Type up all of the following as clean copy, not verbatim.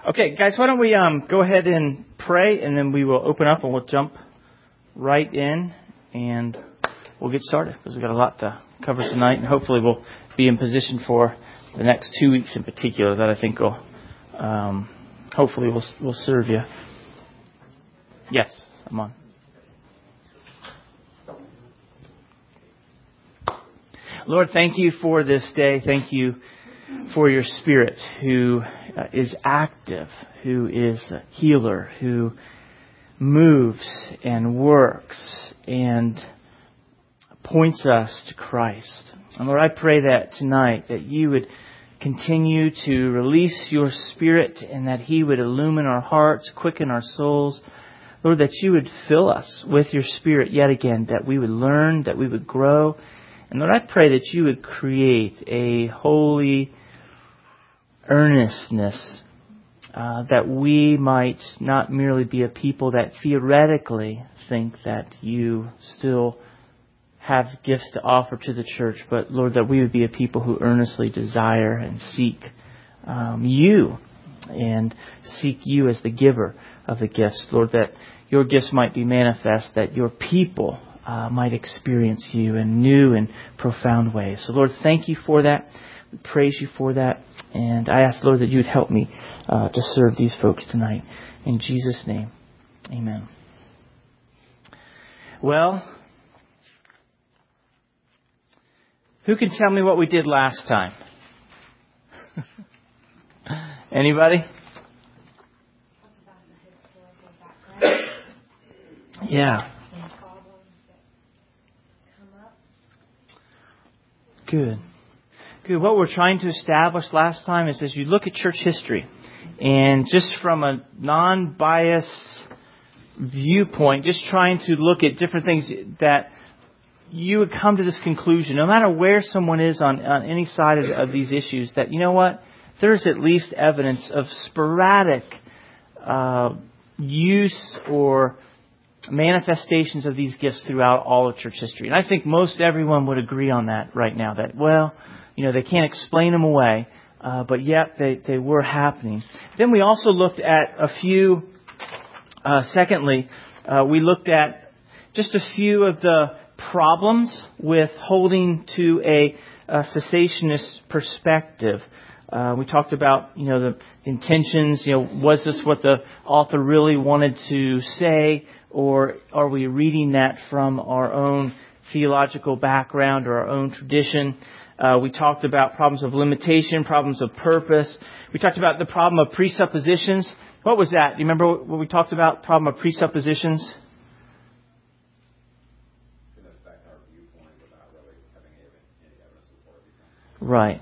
Okay, guys, why don't we go ahead and pray, and then we will open up and we'll jump right in, and we'll get started because we've got a lot to cover tonight, and hopefully we'll be in position for the next 2 weeks in particular that I think will hopefully will serve you. Yes, I'm on. Lord, thank you for this day. Thank you for your Spirit who is active, who is a healer, who moves and works and points us to Christ. And Lord, I pray that tonight that you would continue to release your Spirit and that He would illumine our hearts, quicken our souls. Lord, that you would fill us with your Spirit yet again, that we would learn, that we would grow. And Lord, I pray that you would create a holy earnestness, that we might not merely be a people that theoretically think that you still have gifts to offer to the church, but Lord, that we would be a people who earnestly desire and seek you and seek you as the giver of the gifts. Lord, that your gifts might be manifest, that your people might experience you in new and profound ways. So Lord, thank you for that. We praise you for that. And I ask, Lord, that you would help me to serve these folks tonight. In Jesus' name, amen. Well, who can tell me what we did last time? Anybody? Yeah. Good. What we're trying to establish last time is as you look at church history, and just from a non-biased viewpoint, just trying to look at different things, that you would come to this conclusion, no matter where someone is on any side of these issues, that, you know what, there's at least evidence of sporadic use or manifestations of these gifts throughout all of church history. And I think most everyone would agree on that right now, that, well, you know, they can't explain them away, but yet they were happening. Then we also looked at a few, secondly, we looked at just a few of the problems with holding to a cessationist perspective. We talked about, you know, the intentions, you know, was this what the author really wanted to say, or are we reading that from our own theological background or our own tradition? We talked about problems of limitation, problems of purpose. We talked about the problem of presuppositions. What was that? Do you remember what we talked about? Problem of presuppositions? Right.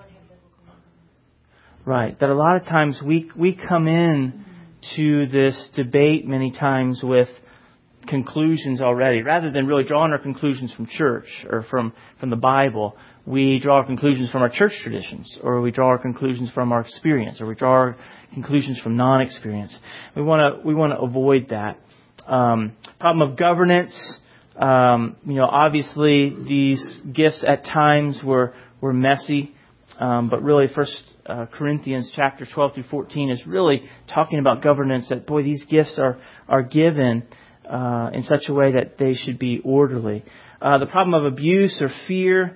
Right. That a lot of times we come in to this debate many times with conclusions already. Rather than really drawing our conclusions from church or from the Bible, we draw our conclusions from our church traditions, or we draw our conclusions from our experience, or we draw our conclusions from non-experience. We want to avoid that. Problem of governance. Obviously these gifts at times were messy, but really First Corinthians chapter 12 through 14 is really talking about governance. That boy, these gifts are given in such a way that they should be orderly. The problem of abuse or fear.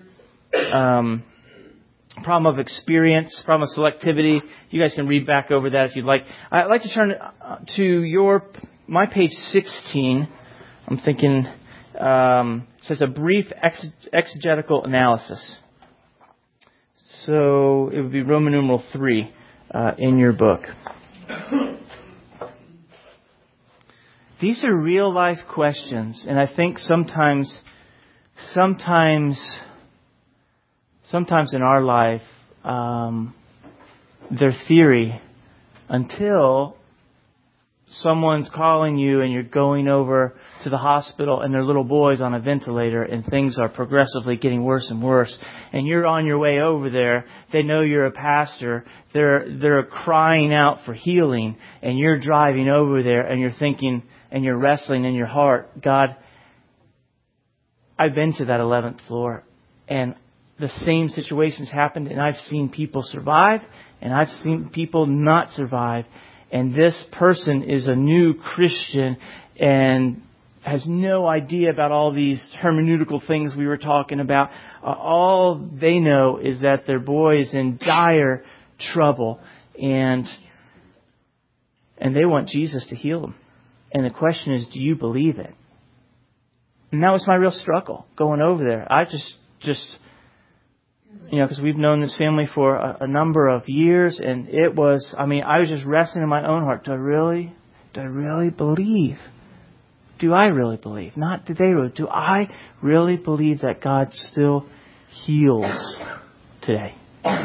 Problem of experience, problem of selectivity. You guys can read back over that if you'd like. I'd like to turn to my page 16. I'm thinking it says a brief exegetical analysis. So it would be Roman numeral 3 in your book. These are real life questions, and I think sometimes in our life, they're theory until someone's calling you and you're going over to the hospital and their little boy's on a ventilator and things are progressively getting worse and worse. And you're on your way over there. They know you're a pastor. They're crying out for healing, and you're driving over there and you're thinking and you're wrestling in your heart, God, I've been to that 11th floor and the same situations happened, and I've seen people survive, and I've seen people not survive. And this person is a new Christian and has no idea about all these hermeneutical things we were talking about. All they know is that their boy is in dire trouble, and they want Jesus to heal them. And the question is, do you believe it? And that was my real struggle going over there. I just because we've known this family for a number of years, and it was, I was just wrestling in my own heart. Do I really believe? Do I really believe? Not do they really. Do I really believe that God still heals today?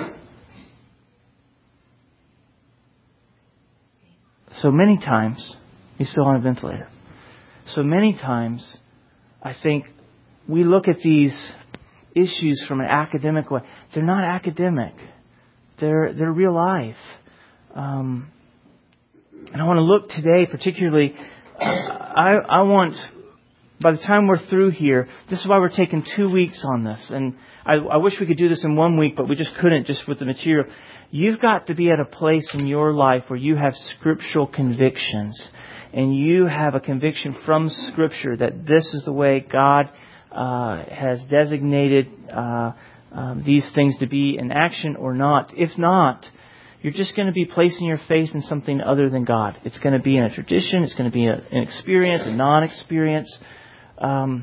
So many times, he's still on a ventilator. So many times, I think we look at these issues from an academic way. They're not academic. They're real life. And I want to look today, particularly, I want, by the time we're through here, this is why we're taking 2 weeks on this. And I wish we could do this in 1 week, but we just couldn't, just with the material. You've got to be at a place in your life where you have scriptural convictions. And you have a conviction from Scripture that this is the way God has designated these things to be in action or not. If not, you're just going to be placing your faith in something other than God. It's going to be in a tradition. It's going to be an experience, a non-experience. And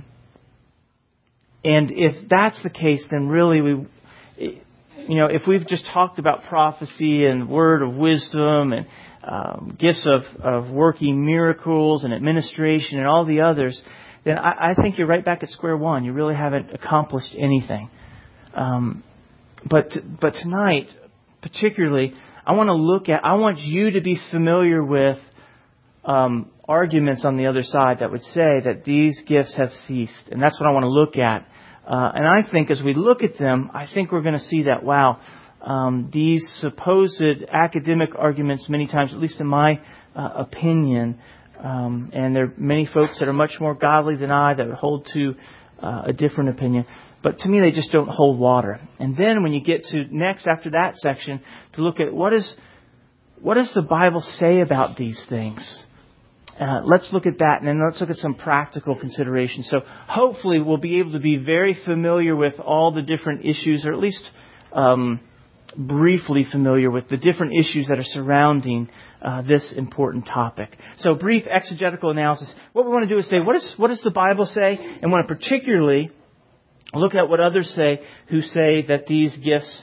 if that's the case, then really if we've just talked about prophecy and word of wisdom and gifts of working miracles and administration and all the others, then I think you're right back at square one. You really haven't accomplished anything. But tonight, particularly, I want you to be familiar with arguments on the other side that would say that these gifts have ceased. And that's what I want to look at. And I think as we look at them, I think we're going to see that, wow, these supposed academic arguments many times, at least in my opinion, and there are many folks that are much more godly than I that would hold to a different opinion. But to me, they just don't hold water. And then when you get to next after that section to look at what does the Bible say about these things? Let's look at that, and then let's look at some practical considerations. So hopefully we'll be able to be very familiar with all the different issues, or at least briefly familiar with the different issues that are surrounding this important topic. So brief exegetical analysis. What we want to do is say, what does the Bible say? And want to particularly look at what others say who say that these gifts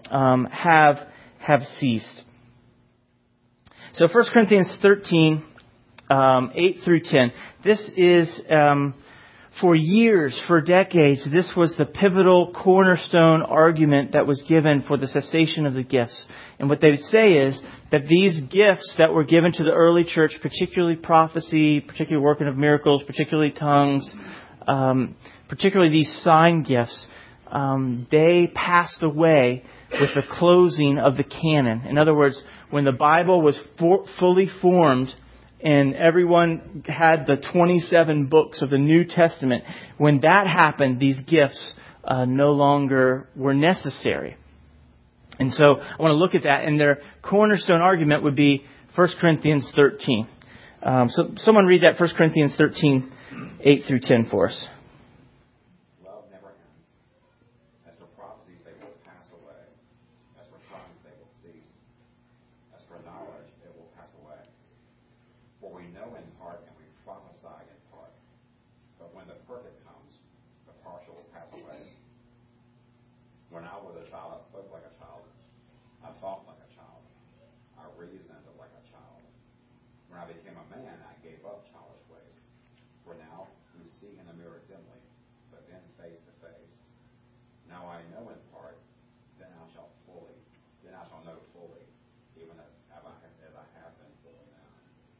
have ceased. So 1 Corinthians 13, 8 through 10. This is, for years, for decades, this was the pivotal cornerstone argument that was given for the cessation of the gifts. And what they would say is that these gifts that were given to the early church, particularly prophecy, particularly working of miracles, particularly tongues, particularly these sign gifts, they passed away with the closing of the canon. In other words, when the Bible was fully formed and everyone had the 27 books of the New Testament, when that happened, these gifts no longer were necessary. And so I want to look at that, and their cornerstone argument would be 1 Corinthians 13. So someone read that 1 Corinthians 13, 8 through 10 for us. Love never ends. As for prophecies, they will pass away. As for tongues, they will cease. As for knowledge, it will pass away. For we know in part and we prophesy in part. But when the perfect comes, the partial will pass away. When I was a child, I spoke like a child. I thought like a child. I reasoned like a child. When I became a man, I gave up childish ways. For now, we see in a mirror dimly, but then face to face. Now I know in part, then I shall know fully, even as I have been fully known.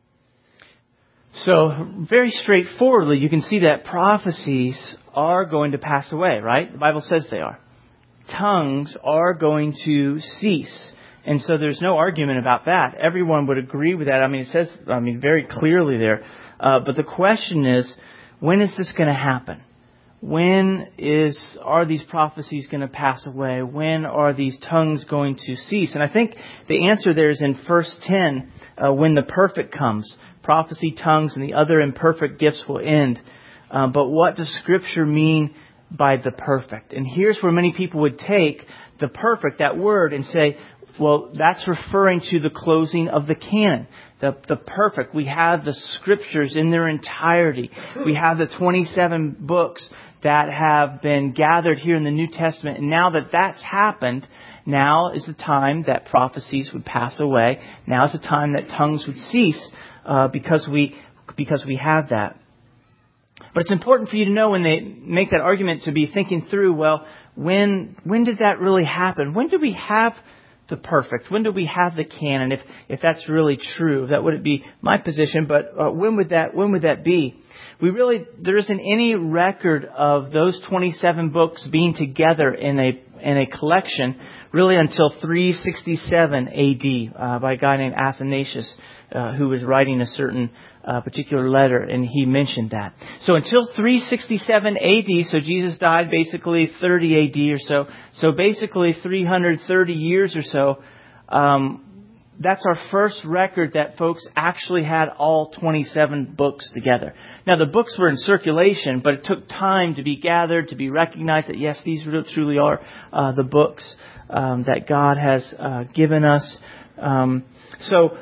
So, very straightforwardly, you can see that prophecies are going to pass away, right? The Bible says they are. Tongues are going to cease. And so there's no argument about that. Everyone would agree with that. It says, very clearly there. But the question is, when is this going to happen? when are these prophecies going to pass away? When are these tongues going to cease? And I think the answer there is in verse 10, when the perfect comes. Prophecy, tongues, and the other imperfect gifts will end. But what does Scripture mean by the perfect? And here's where many people would take the perfect, that word, and say, well, that's referring to the closing of the canon. The perfect. We have the Scriptures in their entirety. We have the 27 books that have been gathered here in the New Testament. And now that that's happened, now is the time that prophecies would pass away. Now is the time that tongues would cease because we have that. But it's important for you to know when they make that argument to be thinking through, well, when did that really happen? When did we have the perfect? When do we have the canon? If that's really true, that wouldn't be my position. But when would that be? There isn't any record of those 27 books being together in a collection really until 367 A.D. By a guy named Athanasius, who was writing a certain particular letter, and he mentioned that. So until 367 A.D., so Jesus died basically 30 A.D. or so. So basically 330 years or so. That's our first record that folks actually had all 27 books together. Now, the books were in circulation, but it took time to be gathered, to be recognized that, yes, these truly are the books that God has given us. So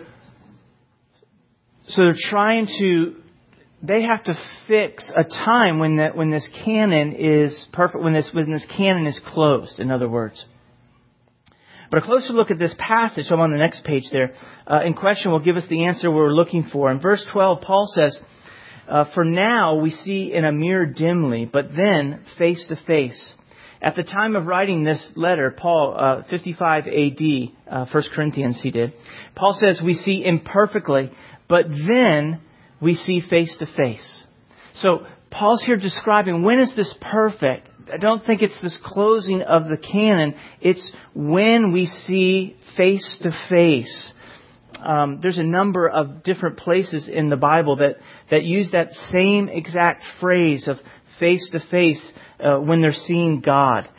they have to fix a time when this canon is perfect, when this canon is closed, in other words. But a closer look at this passage, so I'm on the next page there, in question will give us the answer we're looking for. In verse 12, Paul says, for now we see in a mirror dimly, but then face to face. At the time of writing this letter, Paul, 55 A.D., 1 Corinthians he did, Paul says we see imperfectly, but then we see face to face. So Paul's here describing when is this perfect? I don't think it's this closing of the canon. It's when we see face to face. There's a number of different places in the Bible that use that same exact phrase of face to face when they're seeing God.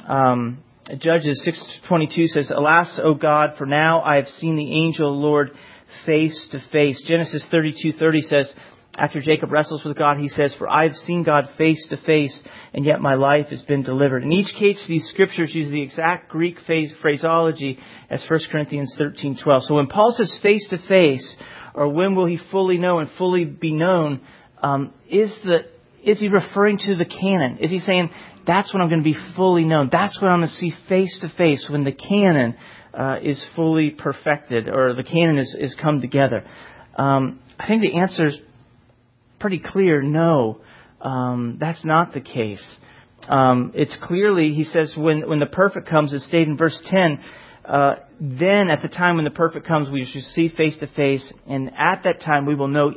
Judges 6:22 says, "Alas, O God, for now I have seen the angel of the Lord face to face." Genesis 32:30 says, after Jacob wrestles with God, he says, "For I have seen God face to face, and yet my life has been delivered." In each case, these scriptures use the exact Greek phraseology as 1 Corinthians 13:12. So when Paul says face to face, or when will he fully know and fully be known, is he referring to the canon? Is he saying, that's when I'm going to be fully known? That's when I'm going to see face to face, when the canon is fully perfected, or the canon is come together? I think the answer is pretty clear. No, that's not the case. It's clearly, he says, when the perfect comes, it's stated in verse 10, then at the time when the perfect comes, we shall see face to face, and at that time we will know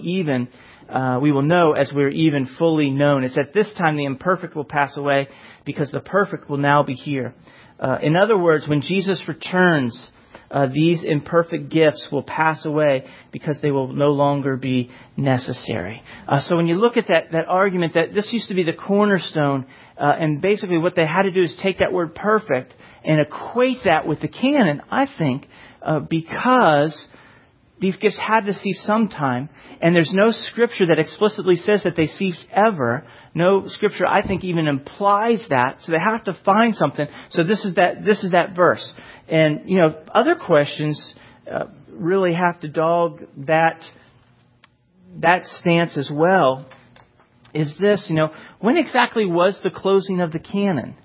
as we're even fully known. It's at this time the imperfect will pass away, because the perfect will now be here. In other words, when Jesus returns, these imperfect gifts will pass away because they will no longer be necessary. So when you look at that argument that this used to be the cornerstone, and basically what they had to do is take that word perfect and equate that with the canon, I think, because these gifts had to cease sometime, and there's no scripture that explicitly says that they cease ever. No scripture, I think, even implies that. So they have to find something. So this is that verse. And, other questions really have to dog that stance as well. Is this, when exactly was the closing of the canon?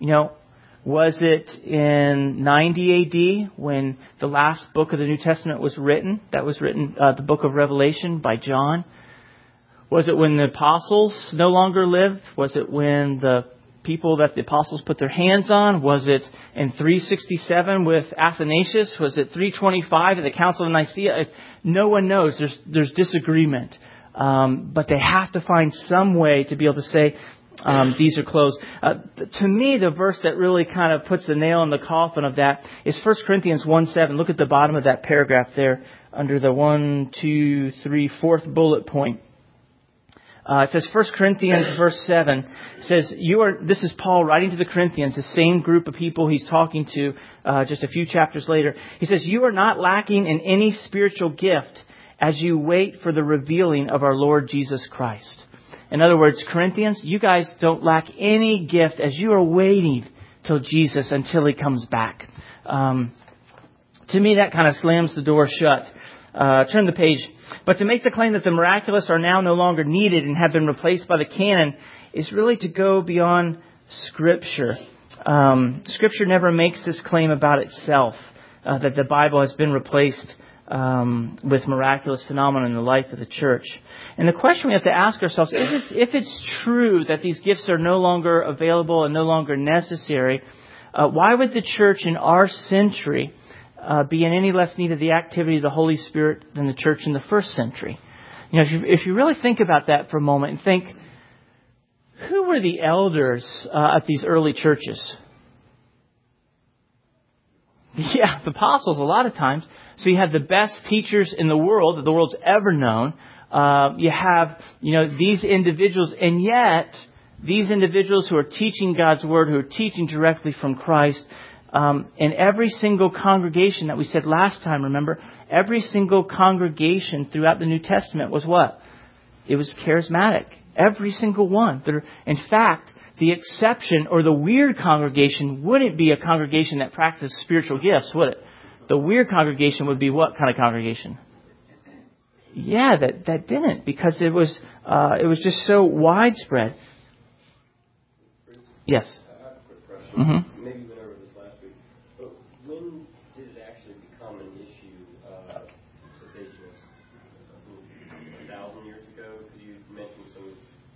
Was it in 90 A.D. when the last book of the New Testament was written? That was written, the book of Revelation by John. Was it when the apostles no longer lived? Was it when the people that the apostles put their hands on? Was it in 367 with Athanasius? Was it 325 at the Council of Nicaea? No one knows. There's disagreement. But they have to find some way to be able to say these are closed. To me, the verse that really kind of puts the nail in the coffin of that is 1 Corinthians 1:7. Look at the bottom of that paragraph there under the 4th bullet point. It says 1 Corinthians verse 7 says, this is Paul writing to the Corinthians, the same group of people he's talking to just a few chapters later. He says, you are not lacking in any spiritual gift as you wait for the revealing of our Lord Jesus Christ. In other words, Corinthians, you guys don't lack any gift as you are waiting till Jesus, until He comes back. To me, that kind of slams the door shut. Turn the page. But to make the claim that the miraculous are now no longer needed and have been replaced by the canon is really to go beyond Scripture. Scripture never makes this claim about itself, that the Bible has been replaced with miraculous phenomena in the life of the church. And the question we have to ask ourselves is, if it's true that these gifts are no longer available and no longer necessary, why would the church in our century be in any less need of the activity of the Holy Spirit than the church in the first century? You know, if you really think about that for a moment and think, who were the elders at these early churches? Yeah, the apostles a lot of times. So you have the best teachers in the world that the world's ever known. You have, these individuals, and yet these individuals who are teaching God's Word, who are teaching directly from Christ, in every single congregation that we said last time, remember, every single congregation throughout the New Testament was what? It was charismatic. Every single one. In fact, the exception or the weird congregation wouldn't be a congregation that practiced spiritual gifts, would it? The weird congregation would be what kind of congregation? Yeah, that didn't, because it was just so widespread. Yes. I have a quick question. Mm-hmm. Maybe we went over this last week, but when did it actually become an issue, cessationists? 1,000 years ago? Because you mentioned some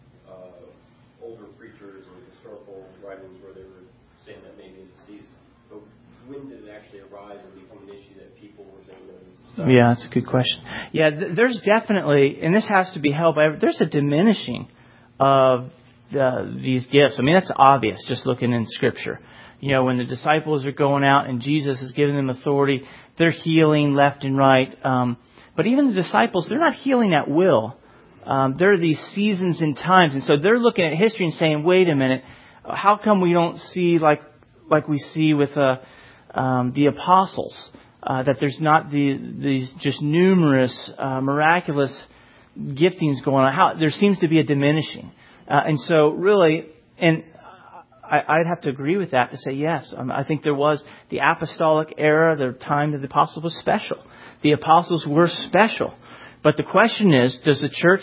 older preachers and historical writings where they were saying that maybe it ceased. But when did it actually arise and become an issue that people were saying that this is stuff? Yeah, that's a good question. Yeah, there's definitely, and this has to be held by, there's a diminishing of these gifts. I mean, that's obvious just looking in Scripture. When the disciples are going out and Jesus is giving them authority, they're healing left and right. But even the disciples, they're not healing at will. There are these seasons and times. And so they're looking at history and saying, wait a minute, how come we don't see like we see with the apostles, that there's not these just numerous miraculous giftings going on? There seems to be a diminishing. And so really, and I'd have to agree with that to say yes. I think there was the apostolic era, the time that the apostles was special. The apostles were special. But the question is, is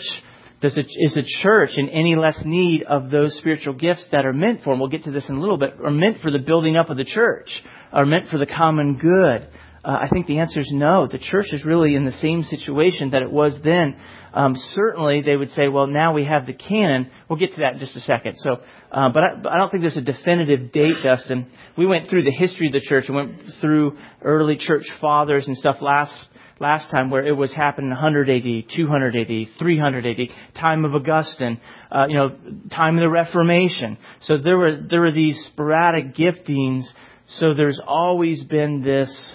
the church in any less need of those spiritual gifts that are meant for, and we'll get to this in a little bit, are meant for the building up of the church, are meant for the common good? I think the answer is no. The church is really in the same situation that it was then. Certainly, they would say, well, now we have the canon. We'll get to that in just a second. So, but I don't think there's a definitive date, Dustin. We went through the history of the church and went through early church fathers and stuff last time, where it was happening 100 AD, 200 AD, 300 AD, time of Augustine, time of the Reformation. So there were these sporadic giftings. So there's always been this,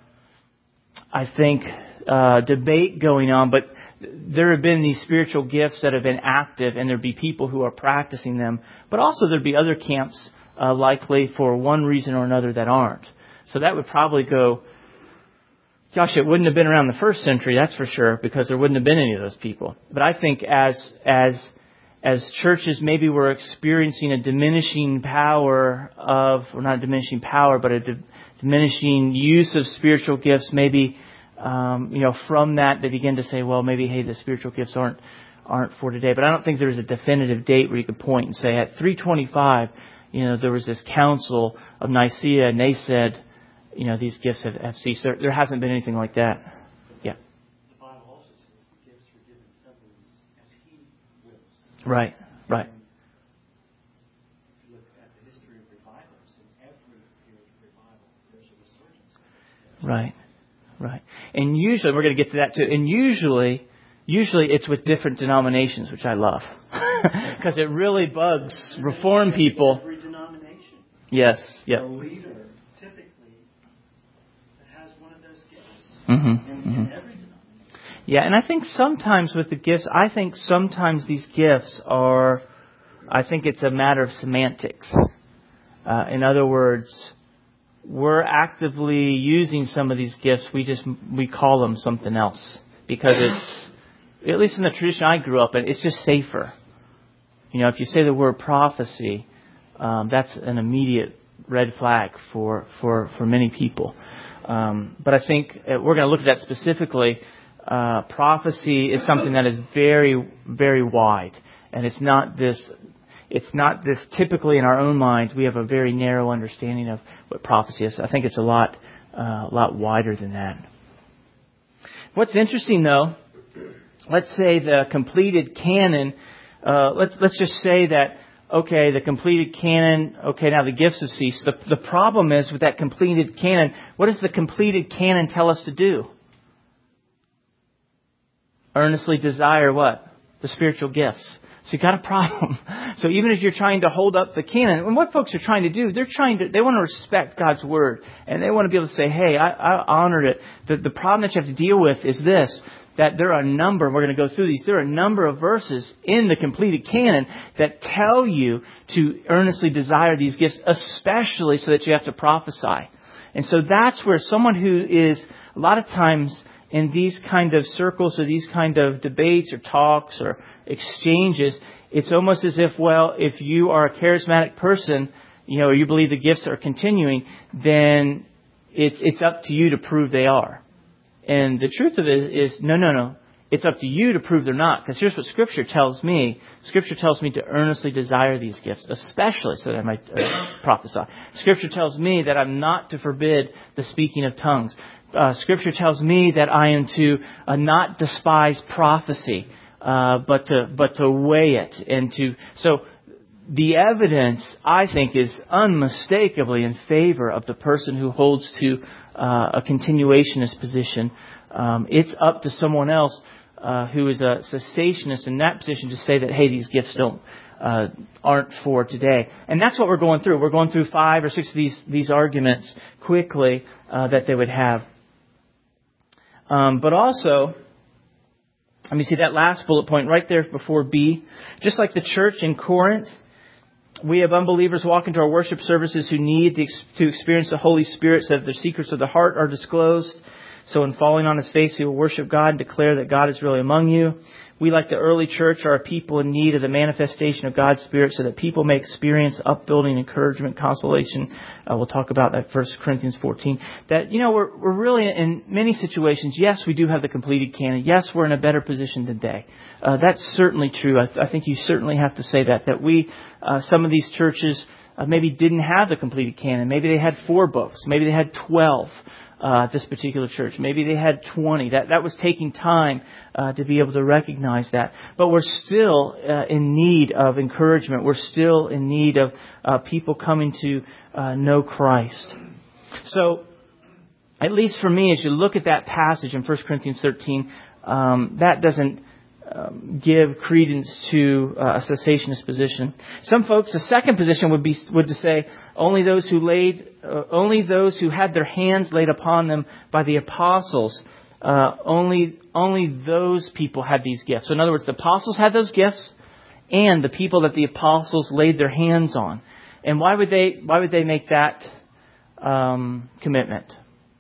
I think, debate going on, but there have been these spiritual gifts that have been active, and there'd be people who are practicing them, but also there'd be other camps likely for one reason or another that aren't. So that would probably go, gosh, it wouldn't have been around the first century, that's for sure, because there wouldn't have been any of those people. But I think as churches maybe were experiencing a diminishing power of, or not a diminishing power, but a diminishing use of spiritual gifts, maybe, from that they begin to say, well, maybe, hey, the spiritual gifts aren't for today. But I don't think there's a definitive date where you could point and say, at 325, there was this council of Nicaea, and they said, these gifts have ceased. There hasn't been anything like that. Yeah. The Bible also says the gifts were given severally as He wills. Right. If you look at the history of revivals, in every period of revival, there's a resurgence of it. Right. And usually, we're going to get to that too, and usually it's with different denominations, which I love. Because it really bugs Reform people. Every denomination. Yes. Yeah. A leader typically has one of those gifts. Mm-hmm. In every denomination. Yeah, and I think sometimes with the gifts, sometimes these gifts it's a matter of semantics. In other words, we're actively using some of these gifts. We call them something else because it's, at least in the tradition I grew up in, it's just safer. If you say the word prophecy, that's an immediate red flag for many people. But I think we're going to look at that specifically. Prophecy is something that is very, very wide, and it's not this. Typically in our own minds, we have a very narrow understanding of what prophecy is. I think it's a lot wider than that. What's interesting, though, let's say the completed canon. Let's just say that. Okay, the completed canon. Okay, now the gifts have ceased. The problem is with that completed canon. What does the completed canon tell us to do? Earnestly desire what? The spiritual gifts. So you got a problem. So even if you're trying to hold up the canon, and what folks are trying to do, they want to respect God's word, and they want to be able to say, "Hey, I honored it." The problem that you have to deal with is this: that there are a number. We're going to go through these. There are a number of verses in the completed canon that tell you to earnestly desire these gifts, especially so that you have to prophesy. And so that's where someone who is a lot of times in these kind of circles or these kind of debates or talks or exchanges, it's almost as if you are a charismatic person, or you believe the gifts are continuing, then it's up to you to prove they are. And the truth of it is, no. It's up to you to prove they're not. Because here's what Scripture tells me. Scripture tells me to earnestly desire these gifts, especially so that I might prophesy. Scripture tells me that I'm not to forbid the speaking of tongues. Scripture tells me that I am to not despise prophecy, but to weigh it so the evidence, I think, is unmistakably in favor of the person who holds to a continuationist position. It's up to someone else who is a cessationist in that position to say that, hey, these gifts aren't for today. And that's what we're going through. We're going through 5 or 6 of these arguments quickly that they would have. But also, let me see that last bullet point right there before B. Just like the church in Corinth, we have unbelievers walk into our worship services who need to experience the Holy Spirit so that the secrets of the heart are disclosed. So in falling on his face, he will worship God and declare that God is really among you. We, like the early church, are a people in need of the manifestation of God's Spirit so that people may experience upbuilding, encouragement, consolation. We'll talk about that 1 Corinthians 14. That, we're really in many situations, yes, we do have the completed canon. Yes, we're in a better position today. That's certainly true. I think you certainly have to say that we, some of these churches maybe didn't have the completed canon. Maybe they had 4 books. Maybe they had 12. This particular church. Maybe they had 20. That was taking time to be able to recognize that. But we're still in need of encouragement. We're still in need of people coming to know Christ. So, at least for me, as you look at that passage in 1 Corinthians 13, that doesn't give credence to a cessationist position. Some folks, the second position would to say only those who had their hands laid upon them by the apostles, only those people had these gifts. So in other words, the apostles had those gifts, and the people that the apostles laid their hands on. And why would they make that commitment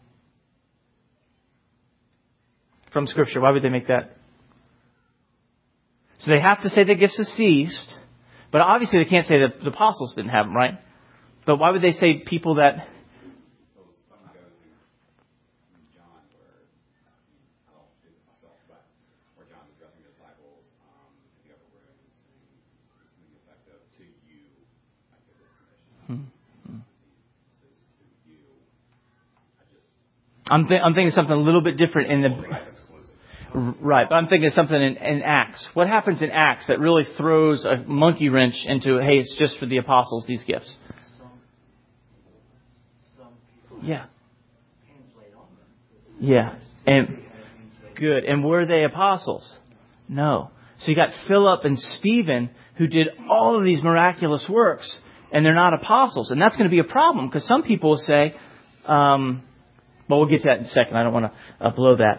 from Scripture? Why would they make that? So they have to say the gifts have ceased, but obviously they can't say that the apostles didn't have them, right? But why would they say people that? Some goes in John where, I don't do this myself, but where John's addressing the disciples in the upper room and saying, it's the effect of, to you, I give this commission. It says, to you. I'm thinking something a little bit different in the. Right, but I'm thinking of something in Acts. What happens in Acts that really throws a monkey wrench into, hey, it's just for the apostles, these gifts? Some people Yeah. hands laid on them. Yeah. And good. And were they apostles? No. So you got Philip and Stephen who did all of these miraculous works, and they're not apostles. And that's going to be a problem because some people will say, well, we'll get to that in a second. I don't want to blow that.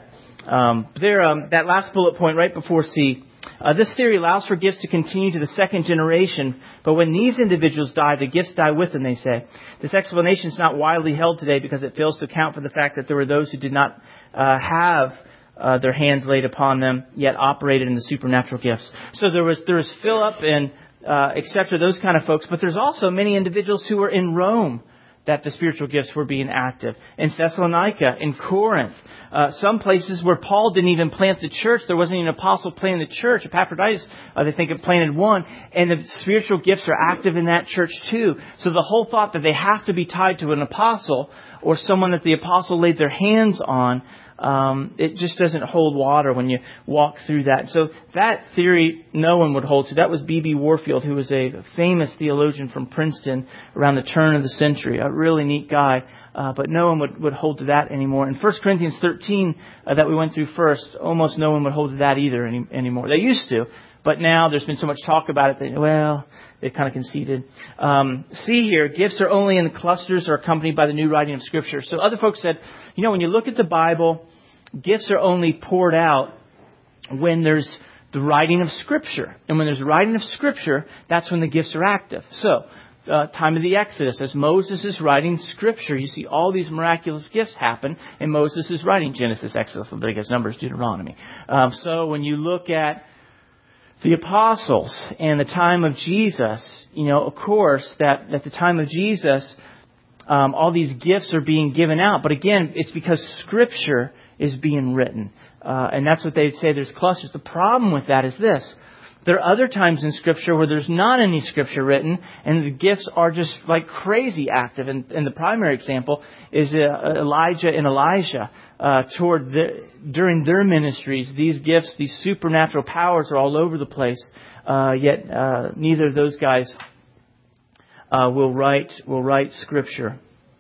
That last bullet point right before C. This theory allows for gifts to continue to the second generation, but when these individuals die, the gifts die with them, they say. This explanation is not widely held today because it fails to account for the fact that there were those who did not have their hands laid upon them, yet operated in the supernatural gifts. So there was Philip and etc., those kind of folks, but there's also many individuals who were in Rome that the spiritual gifts were being active. In Thessalonica, in Corinth, some places where Paul didn't even plant the church. There wasn't even an apostle planting the church. Epaphroditus, they think, it planted one. And the spiritual gifts are active in that church too. So the whole thought that they have to be tied to an apostle or someone that the apostle laid their hands on, it just doesn't hold water when you walk through that. So that theory no one would hold to. That was B.B. Warfield, who was a famous theologian from Princeton around the turn of the century. A really neat guy. But no one would hold to that anymore. In 1 Corinthians 13 that we went through first, almost no one would hold to that either anymore. They used to. But now there's been so much talk about it that, they've kind of conceded. See here, gifts are only in clusters or accompanied by the new writing of Scripture. So other folks said, when you look at the Bible, gifts are only poured out when there's the writing of Scripture. And when there's writing of Scripture, that's when the gifts are active. So, time of the Exodus, as Moses is writing Scripture, you see all these miraculous gifts happen, and Moses is writing Genesis, Exodus, Leviticus, Numbers, Deuteronomy. So when you look at the apostles and the time of Jesus, of course, that at the time of Jesus, all these gifts are being given out. But again, it's because Scripture is being written. And that's what they'd say, there's clusters. The problem with that is this. There are other times in Scripture where there's not any Scripture written, and the gifts are just like crazy active. And the primary example is Elijah and Elisha. During their ministries, these gifts, these supernatural powers are all over the place. Yet neither of those guys will write Scripture.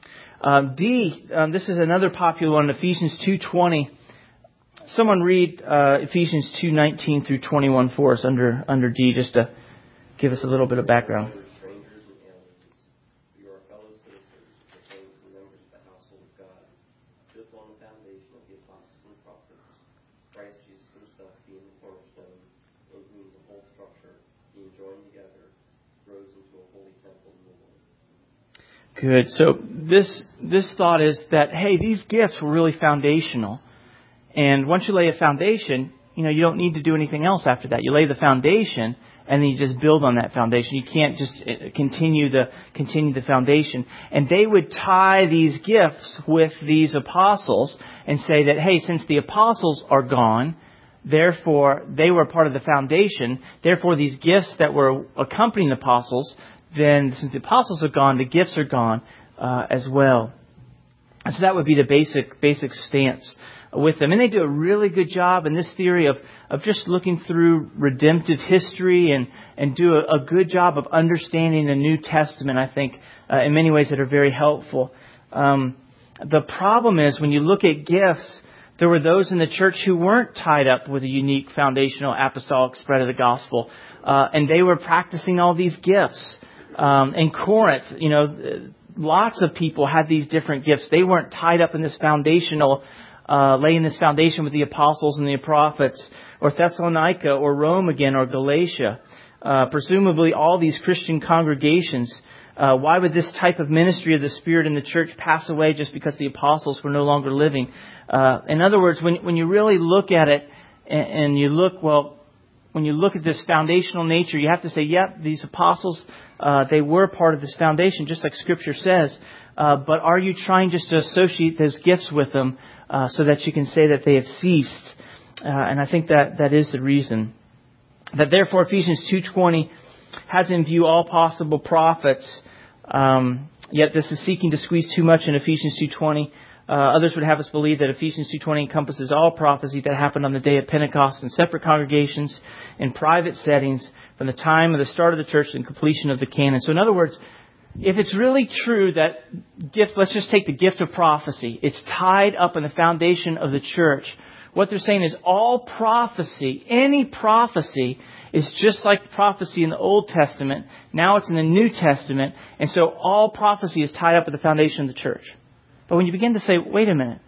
This is another popular one, Ephesians 2:20. Someone read Ephesians 2:19 through 21 for us under D, just to give us a little bit of background. Strangers and aliens, you are fellow citizens with the saints and members of the household of God, built on the foundation of the apostles and prophets, Christ Jesus himself being the cornerstone, in whom the whole structure, being joined together, grows into a holy temple in the Lord. Good. So this thought is that, hey, these gifts were really foundational. And once you lay a foundation, you don't need to do anything else after that. You lay the foundation, and then you just build on that foundation. You can't just continue the foundation. And they would tie these gifts with these apostles and say that, hey, since the apostles are gone, therefore they were part of the foundation. Therefore, these gifts that were accompanying the apostles, then since the apostles are gone, the gifts are gone as well. And so that would be the basic stance with them. And they do a really good job in this theory of just looking through redemptive history and do a good job of understanding the New Testament, I think, in many ways that are very helpful. The problem is when you look at gifts, there were those in the church who weren't tied up with a unique foundational apostolic spread of the gospel. And they were practicing all these gifts. In Corinth, lots of people had these different gifts. They weren't tied up in this foundational laying this foundation with the apostles and the prophets, or Thessalonica, or Rome again, or Galatia. Presumably all these Christian congregations. Why would this type of ministry of the Spirit in the church pass away just because the apostles were no longer living? In other words, when you really look at it and you look, when you look at this foundational nature, you have to say, yep, these apostles, they were part of this foundation, just like Scripture says. But are you trying just to associate those gifts with them so that you can say that they have ceased? And I think that is the reason. That therefore Ephesians 2:20 has in view all possible prophets. Yet this is seeking to squeeze too much in Ephesians 2:20. Others would have us believe that Ephesians 2:20 encompasses all prophecy that happened on the day of Pentecost in separate congregations, in private settings, from the time of the start of the church and completion of the canon. So in other words, if it's really true that let's just take the gift of prophecy. It's tied up in the foundation of the church. What they're saying is all prophecy, any prophecy, is just like prophecy in the Old Testament. Now it's in the New Testament. And so all prophecy is tied up at the foundation of the church. But when you begin to say, wait a minute,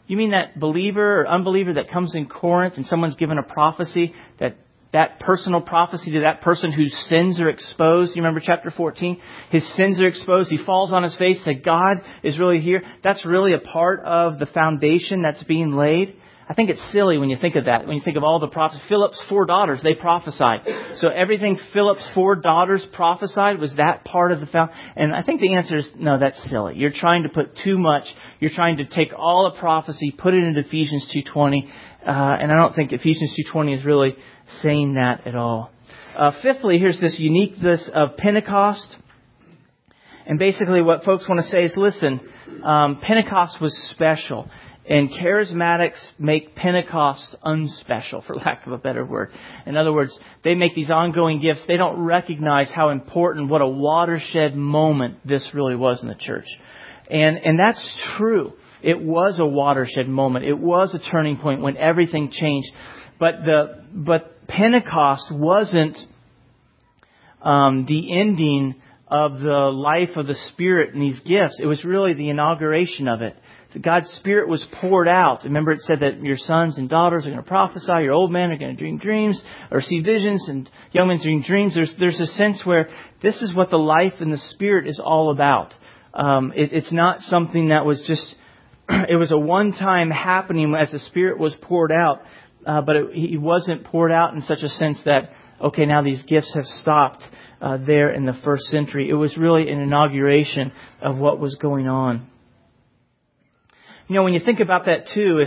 You mean that believer or unbeliever that comes in Corinth and someone's given a prophecy, that personal prophecy to that person whose sins are exposed? You remember chapter 14? His sins are exposed. He falls on his face, said, God is really here. That's really a part of the foundation that's being laid. I think it's silly when you think of that. When you think of all the prophets. Philip's 4 daughters, they prophesied. So everything Philip's 4 daughters prophesied was that part of the foundation. And I think the answer is, no, that's silly. You're trying to put too much. You're trying to take all of prophecy, put it into Ephesians 2:20. And I don't think Ephesians 2:20 is really saying that at all. Fifthly, here's this uniqueness of Pentecost. And basically what folks want to say is, listen, Pentecost was special. And charismatics make Pentecost unspecial, for lack of a better word. In other words, they make these ongoing gifts. They don't recognize how important, what a watershed moment this really was in the church. And that's true. It was a watershed moment. It was a turning point when everything changed. But Pentecost wasn't the ending of the life of the Spirit and these gifts. It was really the inauguration of it. God's Spirit was poured out. Remember, it said that your sons and daughters are going to prophesy, your old men are going to dream dreams or see visions, and young men dream dreams. There's a sense where this is what the life in the Spirit is all about. It's not something that was just, it was a one-time happening as the Spirit was poured out, but it wasn't poured out in such a sense that, okay, now these gifts have stopped there in the first century. It was really an inauguration of what was going on. You know, when you think about that too,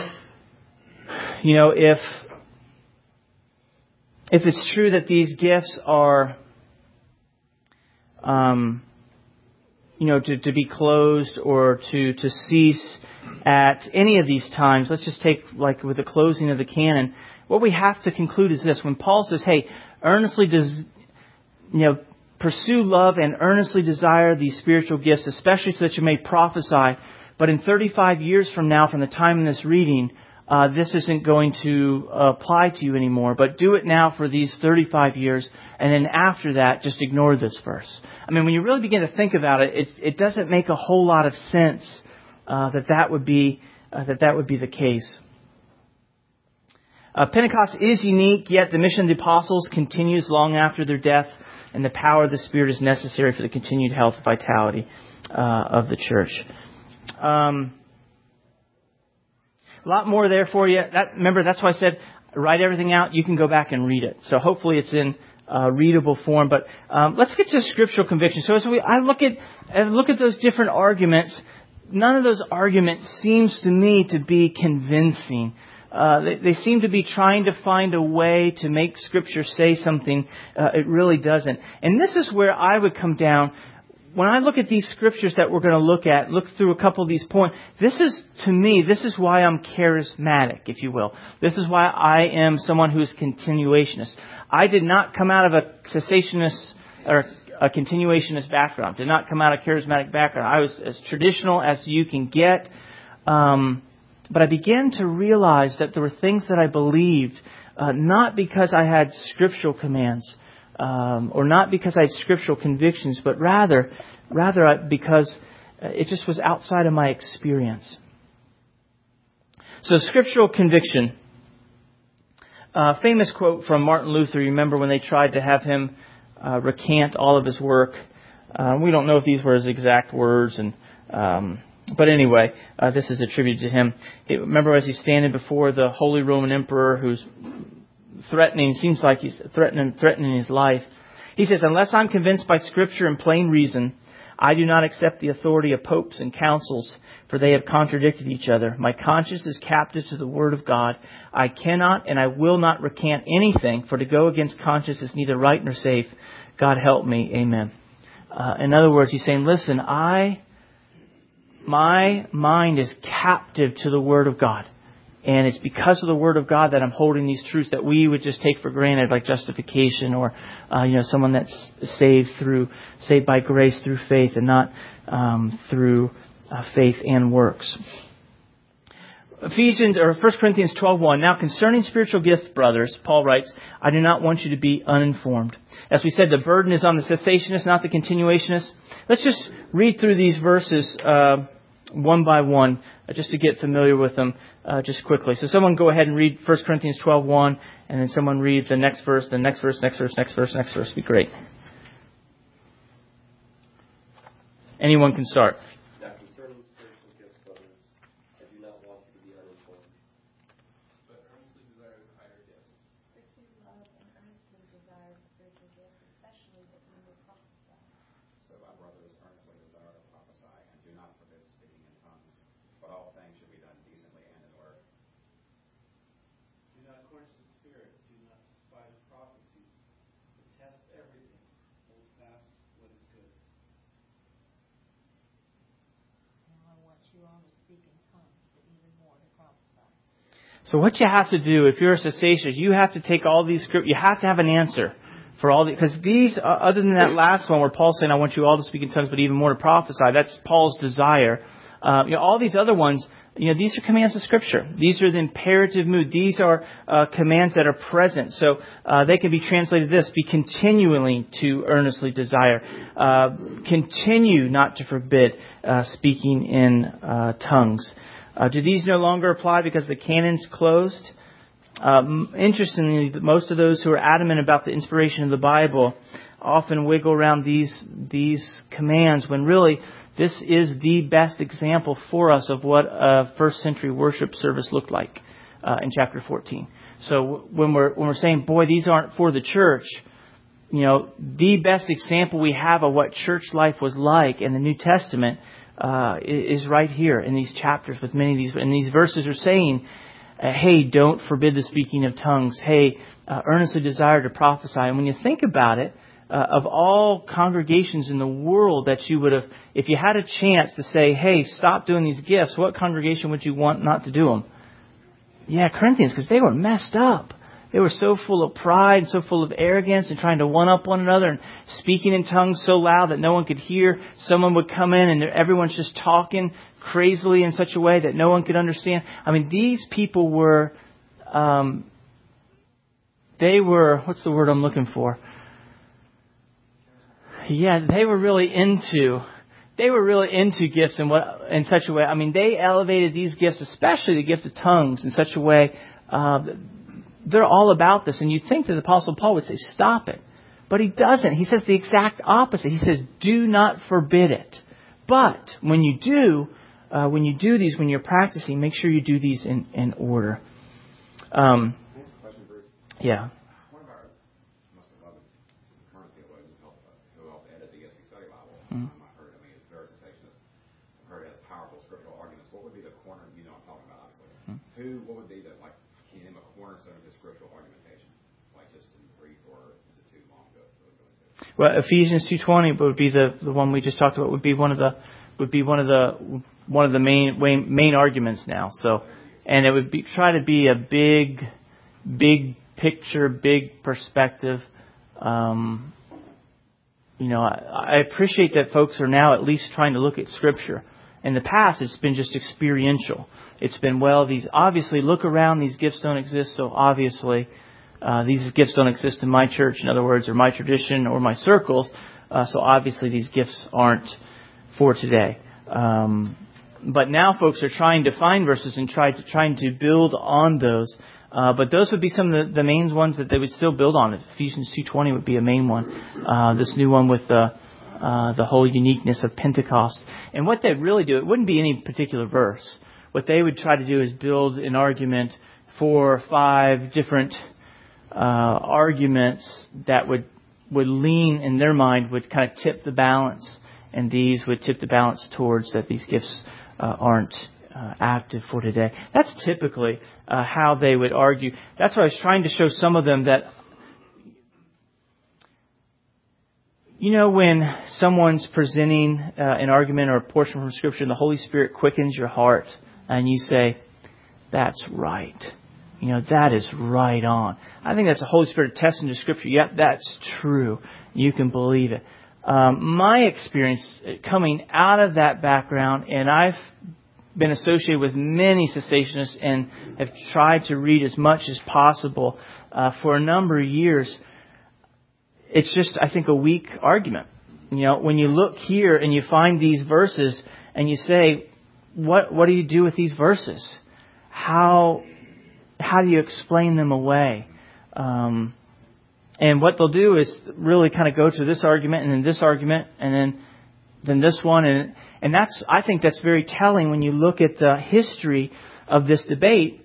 if it's true that these gifts are, to be closed or to cease at any of these times, let's just take like with the closing of the canon, what we have to conclude is this: when Paul says, "Hey, earnestly pursue love and earnestly desire these spiritual gifts, especially so that you may prophesy." But in 35 years from now, from the time in this reading, this isn't going to apply to you anymore. But do it now for these 35 years. And then after that, just ignore this verse. I mean, when you really begin to think about it, it doesn't make a whole lot of sense that would be the case. Pentecost is unique, yet the mission of the apostles continues long after their death, and the power of the Spirit is necessary for the continued health and vitality of the church. A lot more there for you. Remember, that's why I said write everything out. You can go back and read it. So hopefully it's in readable form. But let's get to scriptural conviction. So as I look at those different arguments, none of those arguments seems to me to be convincing. They seem to be trying to find a way to make Scripture say something it really doesn't. And this is where I would come down. When I look at these scriptures that we're going to look through a couple of these points, this is why I'm charismatic, if you will. This is why I am someone who's continuationist. I did not come out of a cessationist or a continuationist background. Did not come out of charismatic background. I was as traditional as you can get. But I began to realize that there were things that I believed, not because I had scriptural commands, or not because I had scriptural convictions, but rather because it just was outside of my experience. So scriptural conviction. Famous quote from Martin Luther. You remember when they tried to have him recant all of his work. We don't know if these were his exact words, but anyway, this is attributed to him. Remember as he's standing before the Holy Roman Emperor who's seems like he's threatening his life. He says, "Unless I'm convinced by Scripture and plain reason, I do not accept the authority of popes and councils, for they have contradicted each other. My conscience is captive to the Word of God. I cannot and I will not recant anything, for to go against conscience is neither right nor safe. God help me. Amen." In other words, he's saying, listen, my mind is captive to the Word of God. And it's because of the Word of God that I'm holding these truths that we would just take for granted, like justification or, someone that's saved by grace through faith and not through faith and works. 1 Corinthians 12:1. Now concerning spiritual gifts, brothers, Paul writes, I do not want you to be uninformed. As we said, the burden is on the cessationists, not the continuationists. Let's just read through these verses one by one, just to get familiar with them just quickly. So someone go ahead and read 1 Corinthians 12:1, and then someone read the next verse, the next verse, next verse, next verse, next verse. It'd be great. Anyone can start. Now, concerning spiritual gifts, brothers, I do not want you to be uninformed. But earnestly desire the higher gifts. Pursue love and earnestly desire the spiritual gifts, especially that you may prophesy. So my brothers earnestly desire to prophesy, and do not forbid speaking in tongues. But all things should be done decently and in order. Do not quench the spirit. Do not despise prophecies. But test everything. Hold fast what is good. Now I want you all to speak in tongues, but even more to prophesy. So what you have to do, if you're a cessationist, you have to take all these scriptures. You have to have an answer for all because these, other than that last one where Paul's saying, "I want you all to speak in tongues, but even more to prophesy." That's Paul's desire. All these other ones, these are commands of Scripture. These are the imperative mood. These are commands that are present. So they can be translated this: be continually to earnestly desire, continue not to forbid speaking in tongues. Do these no longer apply because the canon's closed? Interestingly, most of those who are adamant about the inspiration of the Bible often wiggle around these commands when really this is the best example for us of what a first century worship service looked like in chapter 14. So when we're saying, boy, these aren't for the church, the best example we have of what church life was like in the New Testament is right here in these chapters with many of these. And these verses are saying, hey, don't forbid the speaking of tongues. Hey, earnestly desire to prophesy. And when you think about it, of all congregations in the world that you would have, if you had a chance to say, hey, stop doing these gifts, what congregation would you want not to do them? Yeah, Corinthians, because they were messed up. They were so full of pride, so full of arrogance and trying to one-up one another and speaking in tongues so loud that no one could hear. Someone would come in and everyone's just talking crazily in such a way that no one could understand. I mean, these people were, what's the word I'm looking for? Yeah, they were really into gifts in such a way. I mean, they elevated these gifts, especially the gift of tongues, in such a way. They're all about this. And you'd think that the Apostle Paul would say, stop it. But he doesn't. He says the exact opposite. He says, do not forbid it. But when you do these, when you're practicing, make sure you do these in order. Question, Bruce. Yeah. One of our most beloved current theologians who helped edit the ESV Study Bible, I've heard, it's very cessationist. I've heard it has powerful scriptural arguments. What would be the corner, I'm talking about, obviously. What would be the, can you name a cornerstone of his scriptural argumentation? Just in brief, or is it too long to go into? Well, Ephesians 2:20 would be the one we just talked about. Would be one of the main arguments now. So, and it would be try to be a big picture, big perspective. I appreciate that folks are now at least trying to look at Scripture. In the past, it's been just experiential. It's been, these obviously look around, these gifts don't exist, so obviously these gifts don't exist in my church, in other words, or my tradition or my circles, so obviously these gifts aren't for today. But now folks are trying to find verses and trying to build on those. But those would be some of the main ones that they would still build on. Ephesians 2:20 would be a main one. This new one with the whole uniqueness of Pentecost. And what they'd really do, it wouldn't be any particular verse. What they would try to do is build an argument, 4 or 5 different arguments that would lean, in their mind, would kind of tip the balance. And these would tip the balance towards that these gifts aren't active for today. That's typically how they would argue. That's what I was trying to show some of them, that when someone's presenting an argument or a portion from Scripture and the Holy Spirit quickens your heart and you say, that's right. That is right on. I think that's the Holy Spirit attesting to Scripture. Yep, that's true. You can believe it. My experience coming out of that background, and I've been associated with many cessationists and have tried to read as much as possible for a number of years. It's just, I think, a weak argument. When you look here and you find these verses and you say, what do you do with these verses? How do you explain them away? And what they'll do is really kind of go to this argument and then this argument and then this one. And I think that's very telling when you look at the history of this debate.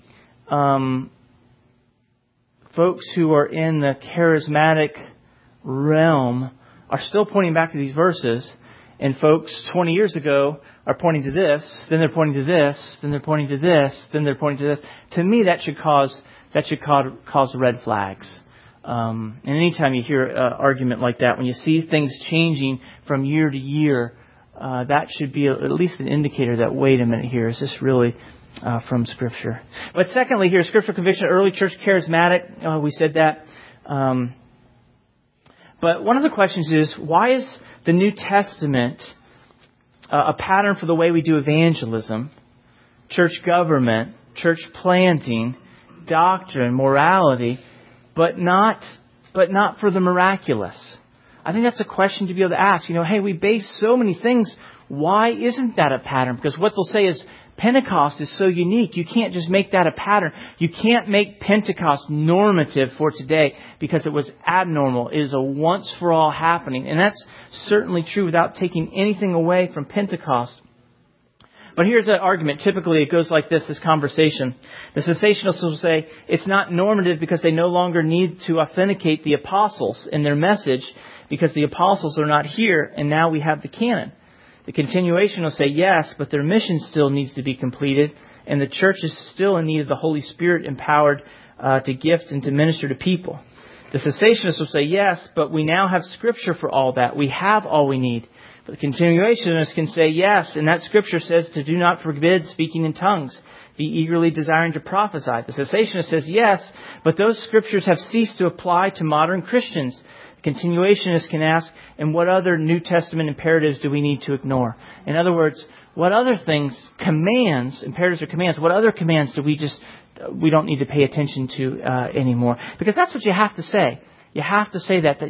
Folks who are in the charismatic realm are still pointing back to these verses. And folks 20 years ago are pointing to this, then they're pointing to this, then they're pointing to this, then they're pointing to this. To me, that should cause red flags. And anytime you hear an argument like that, when you see things changing from year to year, that should be at least an indicator that, wait a minute here, is this really from Scripture? But secondly, here, scriptural conviction, early church charismatic. We said that. But one of the questions is, why is the New Testament a pattern for the way we do evangelism, church government, church planting, doctrine, morality, but not for the miraculous? I think that's a question to be able to ask. Hey, we base so many things. Why isn't that a pattern? Because what they'll say is Pentecost is so unique. You can't just make that a pattern. You can't make Pentecost normative for today because it was abnormal. It is a once-for-all happening. And that's certainly true without taking anything away from Pentecost. But here's an argument. Typically, it goes like this conversation. The cessationists will say it's not normative because they no longer need to authenticate the apostles in their message because the apostles are not here and now we have the canon. The continuation will say yes, but their mission still needs to be completed and the church is still in need of the Holy Spirit empowered to gift and to minister to people. The cessationists will say yes, but we now have Scripture for all that. We have all we need. But the continuationists can say yes, and that Scripture says to do not forbid speaking in tongues. Be eagerly desiring to prophesy. The cessationist says yes, but those Scriptures have ceased to apply to modern Christians. The continuationists can ask, and what other New Testament imperatives do we need to ignore? In other words, what other things, commands, imperatives or commands, what other commands do we don't need to pay attention to anymore? Because that's what you have to say. You have to say that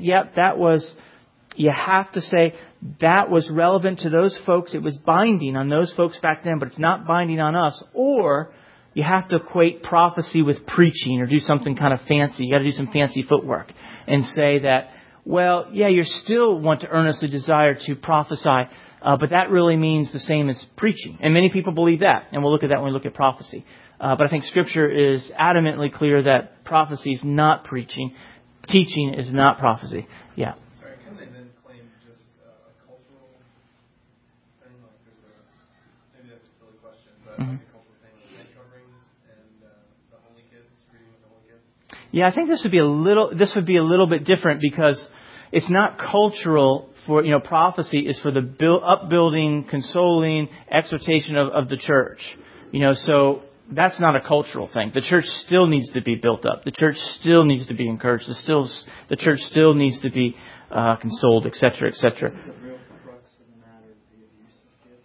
you have to say that was relevant to those folks. It was binding on those folks back then, but it's not binding on us. Or you have to equate prophecy with preaching or do something kind of fancy. You got to do some fancy footwork and say that, well, yeah, you still want to earnestly desire to prophesy, but that really means the same as preaching. And many people believe that. And we'll look at that when we look at prophecy. But I think Scripture is adamantly clear that prophecy is not preaching. Teaching is not prophecy. Yeah. Can they then claim just a cultural thing? Like maybe that's a silly question, but like a cultural thing with head coverings and the holy kiss, reading with the holy kiss? Yeah, I think this would be a little bit different because it's not cultural for, prophecy is for the upbuilding, consoling, exhortation of the church. So that's not a cultural thing. The church still needs to be built up. The church still needs to be encouraged. The church still needs to be consoled, etc., etc. The real crux of the matter is the abuse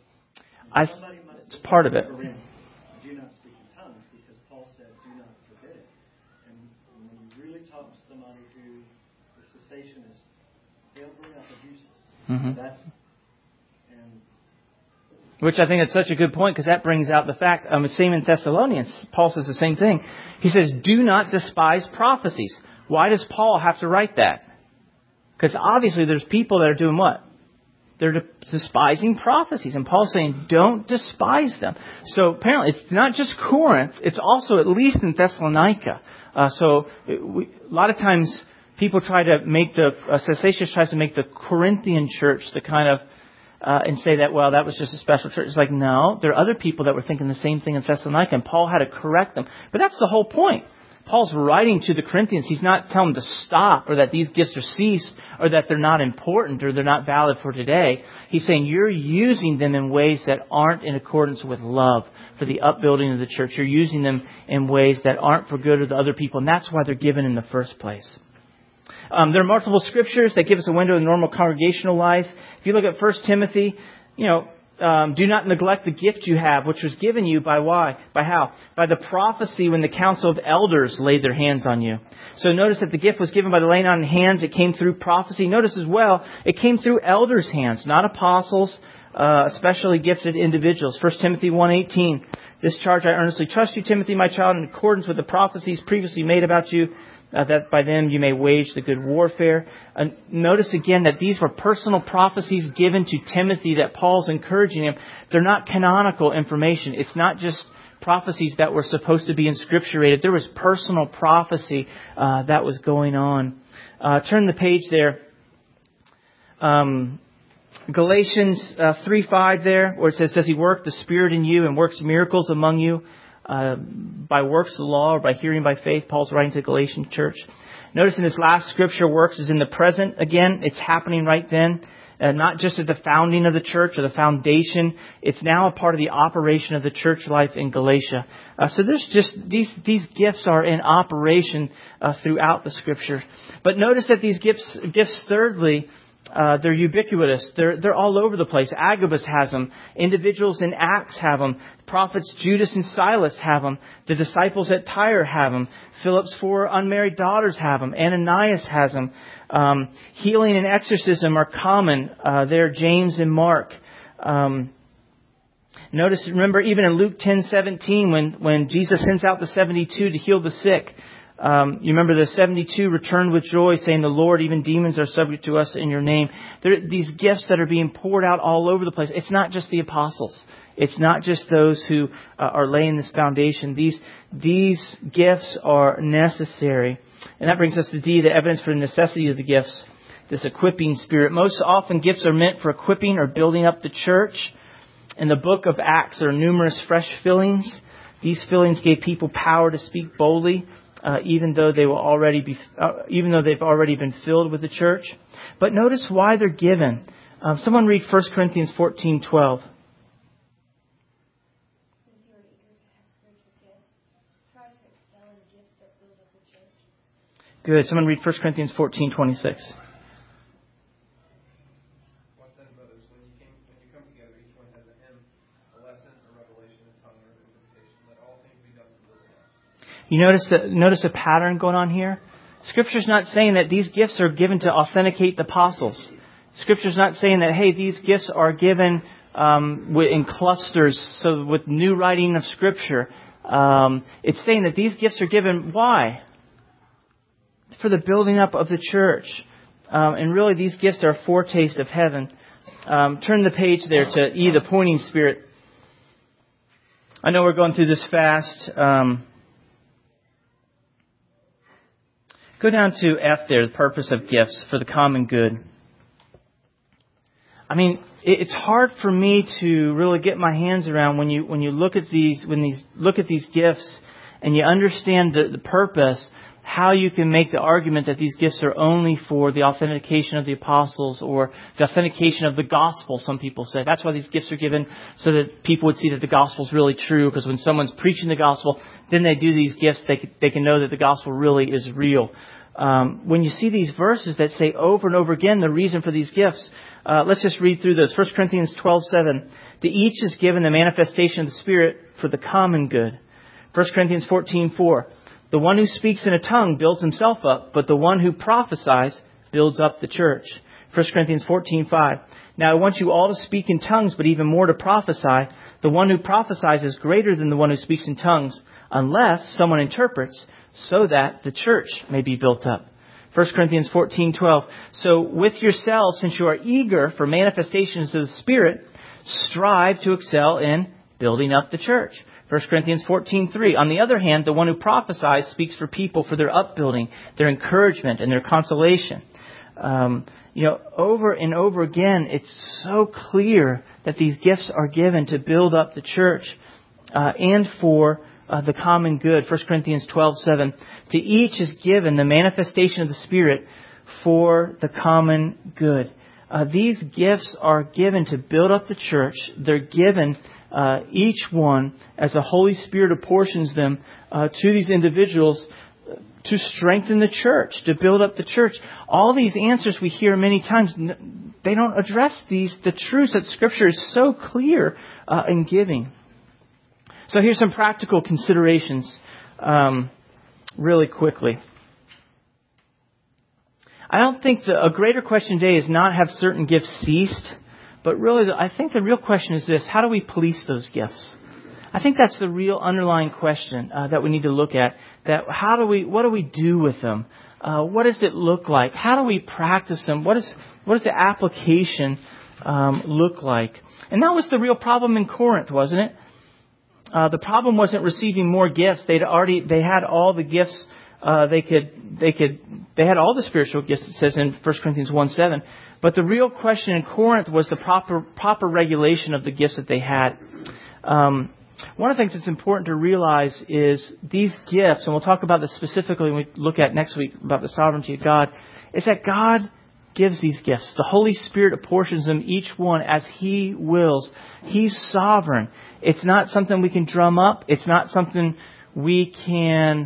of gifts. It's part of it. Do not speak in tongues because Paul said, do not forbid it. And when you really talk to somebody who is cessationist, they'll bring up abuses. Which I think is such a good point because that brings out the fact, same in Thessalonians, Paul says the same thing. He says, do not despise prophecies. Why does Paul have to write that? Because obviously there's people that are doing what? They're despising prophecies. And Paul's saying, don't despise them. So apparently it's not just Corinth, it's also at least in Thessalonica. A lot of times people try to make cessationist tries to make the Corinthian church the kind of and say that, well, that was just a special church. It's like, no, there are other people that were thinking the same thing in Thessalonica, and Paul had to correct them. But that's the whole point. Paul's writing to the Corinthians. He's not telling them to stop or that these gifts are ceased or that they're not important or they're not valid for today. He's saying you're using them in ways that aren't in accordance with love for the upbuilding of the church. You're using them in ways that aren't for good of the other people, and that's why they're given in the first place. There are multiple scriptures that give us a window of normal congregational life. If you look at 1 Timothy, do not neglect the gift you have, which was given you by why? By how? By the prophecy when the council of elders laid their hands on you. So notice that the gift was given by the laying on of hands. It came through prophecy. Notice as well, it came through elders' hands, not apostles, especially gifted individuals. 1 Timothy 1:18. This charge I earnestly trust you, Timothy, my child, in accordance with the prophecies previously made about you, that by them you may wage the good warfare. Notice again that these were personal prophecies given to Timothy that Paul's encouraging him. They're not canonical information. It's not just prophecies that were supposed to be inscripturated. There was personal prophecy that was going on. Turn the page there. Galatians 3:5 there, where it says, does he work the Spirit in you and works miracles among you by works of the law or by hearing by faith? Paul's writing to the Galatian church. Notice in this last scripture, works is in the present again. It's happening right then. Not just at the founding of the church or the foundation. It's now a part of the operation of the church life in Galatia. So there's just these gifts are in operation throughout the scripture. But notice that these gifts thirdly, they're ubiquitous. They're all over the place. Agabus has them. Individuals in Acts have them. Prophets Judas and Silas have them. The disciples at Tyre have them. Philip's 4 unmarried daughters have them. Ananias has them. Healing and exorcism are common. There, James and Mark. Notice, remember, even in Luke 10:17, when Jesus sends out the 72 to heal the sick. You remember the 72 returned with joy, saying, the Lord, even demons are subject to us in your name. There are these gifts that are being poured out all over the place. It's not just the apostles. It's not just those who are laying this foundation. These gifts are necessary. And that brings us to D, the evidence for the necessity of the gifts, this equipping spirit. Most often gifts are meant for equipping or building up the church. In the book of Acts, there are numerous fresh fillings. These fillings gave people power to speak boldly. Even though they've already been filled with the church. But notice why they're given. Someone read 1 Corinthians 14:12. Since you are eager to have spiritual gifts, try to excel in gifts that build up the church. Good. Someone read 1 Corinthians 14:26. What then, brothers, when you come together, each one has a hymn, a lesson, a revelation, a tongue, or an interpretation. Let all things be done for building up. You notice a pattern going on here? Scripture's not saying that these gifts are given to authenticate the apostles. Scripture's not saying that, hey, these gifts are given in clusters, so with new writing of Scripture. It's saying that these gifts are given, why? For the building up of the church. And really, these gifts are a foretaste of heaven. Turn the page there to E, the pointing spirit. I know we're going through this fast. Go down to F there, the purpose of gifts for the common good. I mean, it's hard for me to really get my hands around when you look at these gifts and you understand the purpose, how you can make the argument that these gifts are only for the authentication of the apostles or the authentication of the gospel, some people say. That's why these gifts are given, so that people would see that the gospel is really true, because when someone's preaching the gospel, then they do these gifts, they can know that the gospel really is real. When you see these verses that say over and over again the reason for these gifts, let's just read through those. 1 Corinthians 12:7. To each is given the manifestation of the Spirit for the common good. 1 Corinthians 14:4. The one who speaks in a tongue builds himself up, but the one who prophesies builds up the church. 1 Corinthians 14:5. Now I want you all to speak in tongues, but even more to prophesy. The one who prophesies is greater than the one who speaks in tongues, unless someone interprets, so that the church may be built up. 1 Corinthians 14:12. So with yourselves, since you are eager for manifestations of the Spirit, strive to excel in building up the church. 1 Corinthians 14:3. On the other hand, the one who prophesies speaks for people for their upbuilding, their encouragement, and their consolation. Over and over again, it's so clear that these gifts are given to build up the church and for the common good. 1 Corinthians 12:7. To each is given the manifestation of the Spirit for the common good. These gifts are given to build up the church. They're given each one as the Holy Spirit apportions them to these individuals to strengthen the church, to build up the church. All these answers we hear many times, they don't address the truths that Scripture is so clear in giving. So here's some practical considerations really quickly. I don't think a greater question today is not have certain gifts ceased, But really, I think the real question is this: how do we police those gifts? I think that's the real underlying question that we need to look at. That what do we do with them? What does it look like? How do we practice them? What does the application look like? And that was the real problem in Corinth, wasn't it? The problem wasn't receiving more gifts. They had all the gifts. They had all the spiritual gifts. It says in 1 Corinthians 1:7. But the real question in Corinth was the proper regulation of the gifts that they had. One of the things that's important to realize is these gifts, and we'll talk about this specifically when we look at next week about the sovereignty of God, is that God gives these gifts. The Holy Spirit apportions them each one as He wills. He's sovereign. It's not something we can drum up. It's not something we can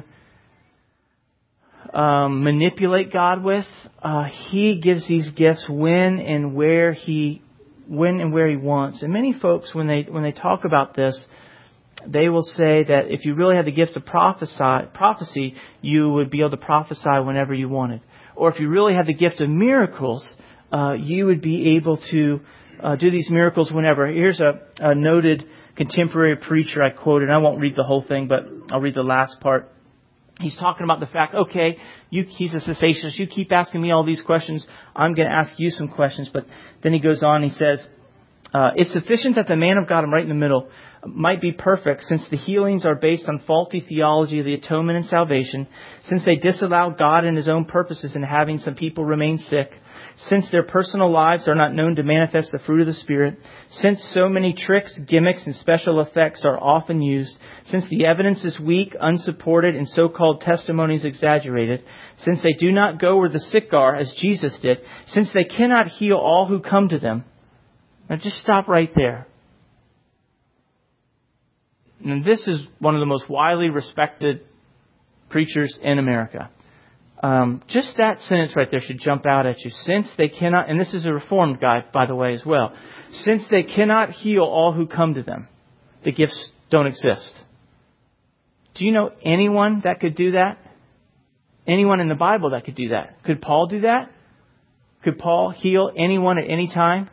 manipulate God with. He gives these gifts when and where He wants. And many folks, when they talk about this, they will say that if you really had the gift of prophecy, you would be able to prophesy whenever you wanted. Or if you really had the gift of miracles, you would be able to do these miracles whenever. Here's a noted contemporary preacher I quoted. I won't read the whole thing, but I'll read the last part. He's talking about the fact, okay, he's a cessationist. You keep asking me all these questions. I'm going to ask you some questions. But then he goes on, he says, it's sufficient that the man of God, I'm right in the middle, might be perfect, since the healings are based on faulty theology of the atonement and salvation, since they disallow God and His own purposes in having some people remain sick, since their personal lives are not known to manifest the fruit of the Spirit, since so many tricks, gimmicks, and special effects are often used, since the evidence is weak, unsupported, and so-called testimonies exaggerated, since they do not go where the sick are, as Jesus did, since they cannot heal all who come to them. Now just stop right there. And this is one of the most widely respected preachers in America. Just that sentence right there should jump out at you. Since they cannot, and this is a Reformed guy, by the way, as well. Since they cannot heal all who come to them, the gifts don't exist. Do you know anyone that could do that? Anyone in the Bible that could do that? Could Paul do that? Could Paul heal anyone at any time?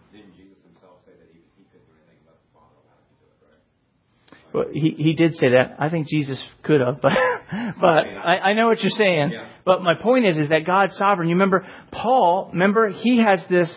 Well, he did say that. I think Jesus could have, but I know what you're saying. Yeah. But my point is that God's sovereign. You remember Paul, he has this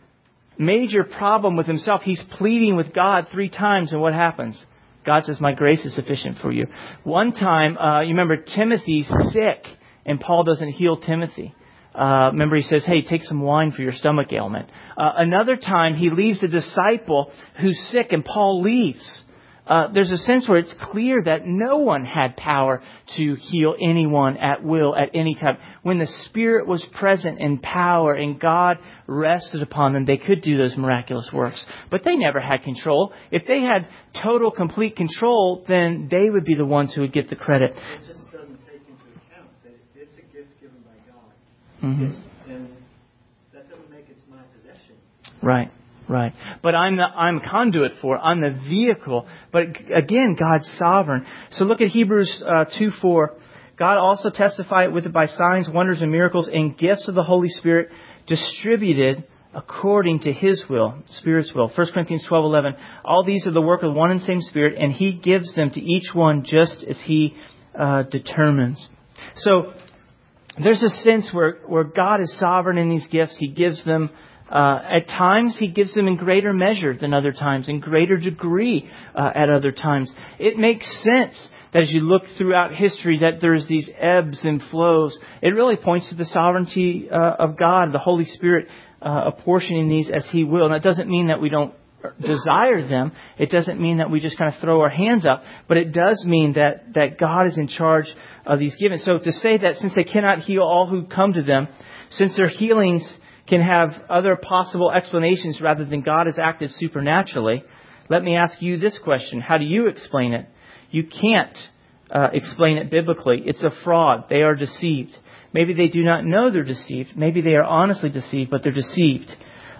major problem with himself. He's pleading with God 3 times, and what happens? God says, my grace is sufficient for you. One time, you remember Timothy's sick, and Paul doesn't heal Timothy. Remember, he says, hey, take some wine for your stomach ailment. Another time, he leaves a disciple who's sick, and Paul leaves. There's a sense where it's clear that no one had power to heal anyone at will at any time. When the Spirit was present in power and God rested upon them, they could do those miraculous works. But they never had control. If they had total, complete control, then they would be the ones who would get the credit. It just doesn't take into account that it's a gift given by God. Mm-hmm. And that doesn't make it my possession. Right. Right. But I'm a conduit for it. I'm the vehicle. But again, God's sovereign. So look at Hebrews 2:4. God also testified with it by signs, wonders, and miracles and gifts of the Holy Spirit distributed according to His will, Spirit's will. 1 Corinthians 12:11. All these are the work of one and same Spirit, and He gives them to each one just as He determines. So there's a sense where God is sovereign in these gifts. He gives them. At times, He gives them in greater measure than other times, in greater degree at other times. It makes sense that as you look throughout history that there's these ebbs and flows. It really points to the sovereignty of God, the Holy Spirit apportioning these as He will. And that doesn't mean that we don't desire them. It doesn't mean that we just kind of throw our hands up. But it does mean that God is in charge of these givens. So to say that since they cannot heal all who come to them, since their healings can have other possible explanations rather than God has acted supernaturally, let me ask you this question. How do you explain it? You can't explain it biblically. It's a fraud. They are deceived. Maybe they do not know they're deceived. Maybe they are honestly deceived, but they're deceived.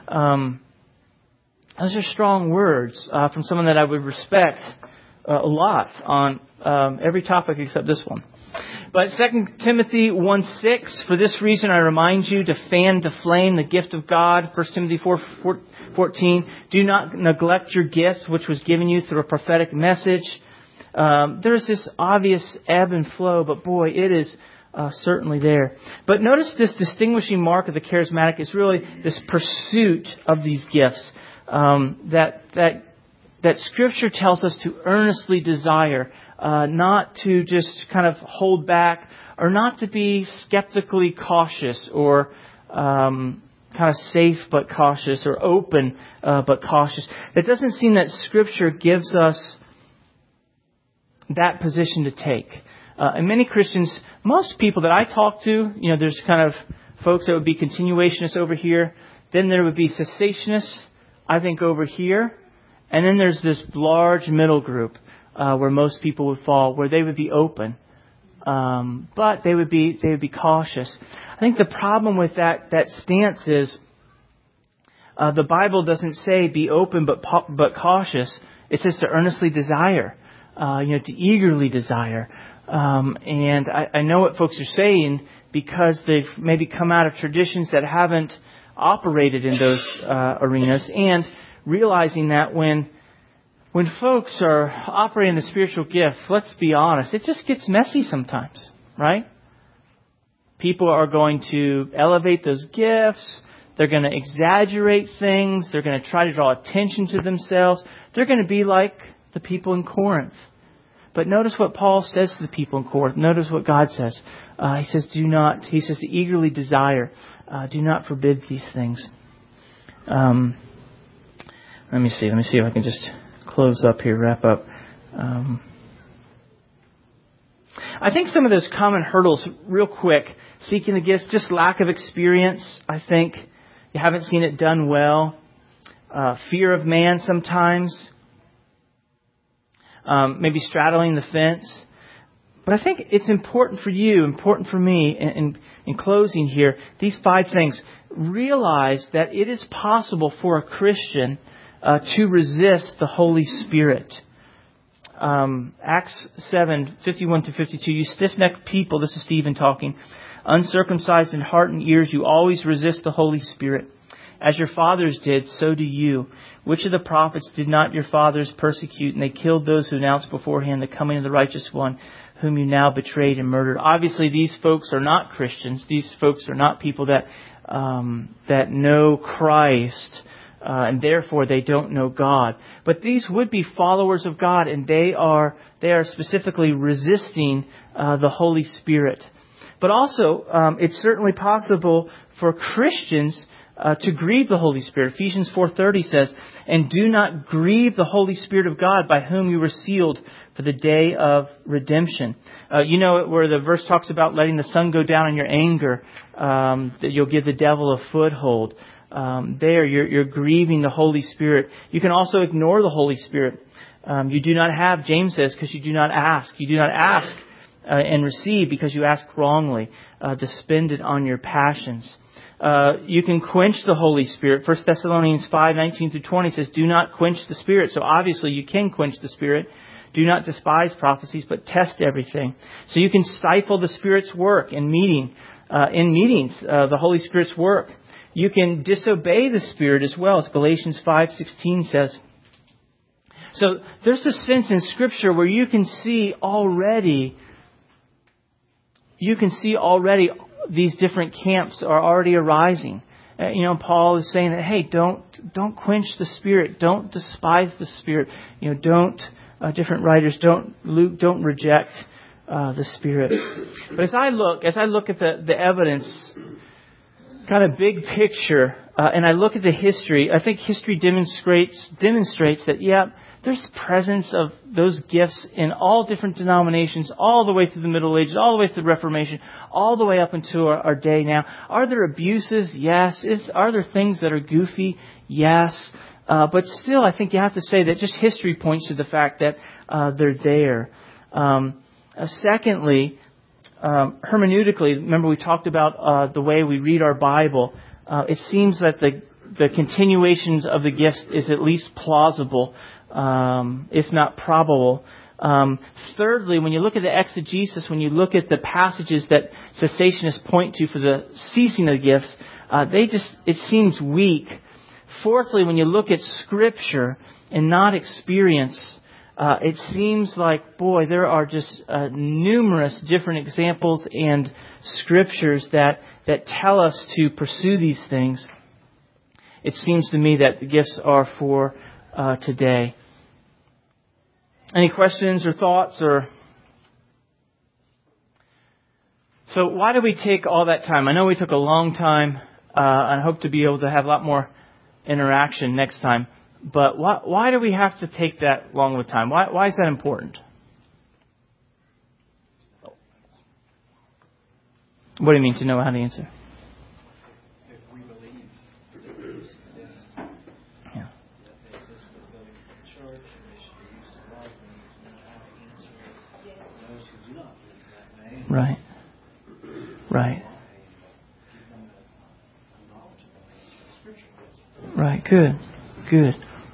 Those are strong words from someone that I would respect a lot on every topic except this one. But 2 Timothy 1:6, for this reason I remind you to fan to flame the gift of God. 1 Timothy 4:14, do not neglect your gift which was given you through a prophetic message. There's this obvious ebb and flow, but boy, it is certainly there. But notice this distinguishing mark of the charismatic is really this pursuit of these gifts that Scripture tells us to earnestly desire, not to just kind of hold back, or not to be skeptically cautious, or kind of safe but cautious, or open but cautious. It doesn't seem that Scripture gives us that position to take. And many Christians, most people that I talk to, there's kind of folks that would be continuationists over here. Then there would be cessationists, I think, over here. And then there's this large middle group where most people would fall, where they would be open, but they would be cautious. I think the problem with that stance is the Bible doesn't say be open but cautious. It says to earnestly desire, to eagerly desire. And I know what folks are saying because they've maybe come out of traditions that haven't operated in those arenas, and realizing that when folks are operating the spiritual gift, let's be honest, it just gets messy sometimes, right? People are going to elevate those gifts. They're going to exaggerate things. They're going to try to draw attention to themselves. They're going to be like the people in Corinth. But notice what Paul says to the people in Corinth. Notice what God says. He says to eagerly desire. Do not forbid these things. Let me see if I can just close up here, wrap up. I think some of those common hurdles, real quick, seeking the gifts, just lack of experience. I think you haven't seen it done well. Fear of man sometimes. Maybe straddling the fence. But I think it's important for you, important for me, in closing here, these 5 things. Realize that it is possible for a Christian to resist the Holy Spirit. Acts 7:51-52. You stiff-necked people, this is Stephen talking, uncircumcised in heart and ears, you always resist the Holy Spirit. As your fathers did, so do you. Which of the prophets did not your fathers persecute? And they killed those who announced beforehand the coming of the righteous one, whom you now betrayed and murdered. Obviously, these folks are not Christians. These folks are not people that know Christ, and therefore they don't know God. But these would be followers of God, and they are specifically resisting the Holy Spirit. But also, it's certainly possible for Christians to grieve the Holy Spirit. Ephesians 4:30 says, and do not grieve the Holy Spirit of God, by whom you were sealed for the day of redemption. Where the verse talks about letting the sun go down in your anger, that you'll give the devil a foothold. You're grieving the Holy Spirit. You can also ignore the Holy Spirit. You do not have, James says, because you do not ask. You do not ask and receive because you ask wrongly, to spend it on your passions. You can quench the Holy Spirit. 1 Thessalonians 5:19-20 says, do not quench the Spirit. So obviously you can quench the Spirit. Do not despise prophecies, but test everything. So you can stifle the Spirit's work in meetings, the Holy Spirit's work. You can disobey the Spirit as well, as Galatians 5:16 says. So there's a sense in Scripture where you can see already these different camps are already arising. Paul is saying that, hey, don't quench the Spirit. Don't despise the Spirit. Different writers don't reject the Spirit. But as I look at the evidence, kind of big picture, and I look at the history, I think history demonstrates that, there's presence of those gifts in all different denominations, all the way through the Middle Ages, all the way through the Reformation, all the way up into our day now. Are there abuses? Yes. Are there things that are goofy? Yes. But still, I think you have to say that just history points to the fact that they're there. Secondly, hermeneutically, remember we talked about the way we read our Bible. It seems that the continuations of the gifts is at least plausible, if not probable. Thirdly, when you look at the exegesis, when you look at the passages that cessationists point to for the ceasing of the gifts, it seems weak. Fourthly, when you look at Scripture and not experience, it seems like, boy, there are just numerous different examples and Scriptures that tell us to pursue these things. It seems to me that the gifts are for today. Any questions or thoughts? So why did we take all that time? I know we took a long time. I hope to be able to have a lot more interaction next time. But why do we have to take that long of a time? Why is that important? What do you mean to know how to answer? If we believe that they exist, Yeah. that they exist within the church, and they should be used to love, we need to know how to answer those who do not believe that way. Right. Right. Give them a knowledgeable answer of Scripture. Right. Good.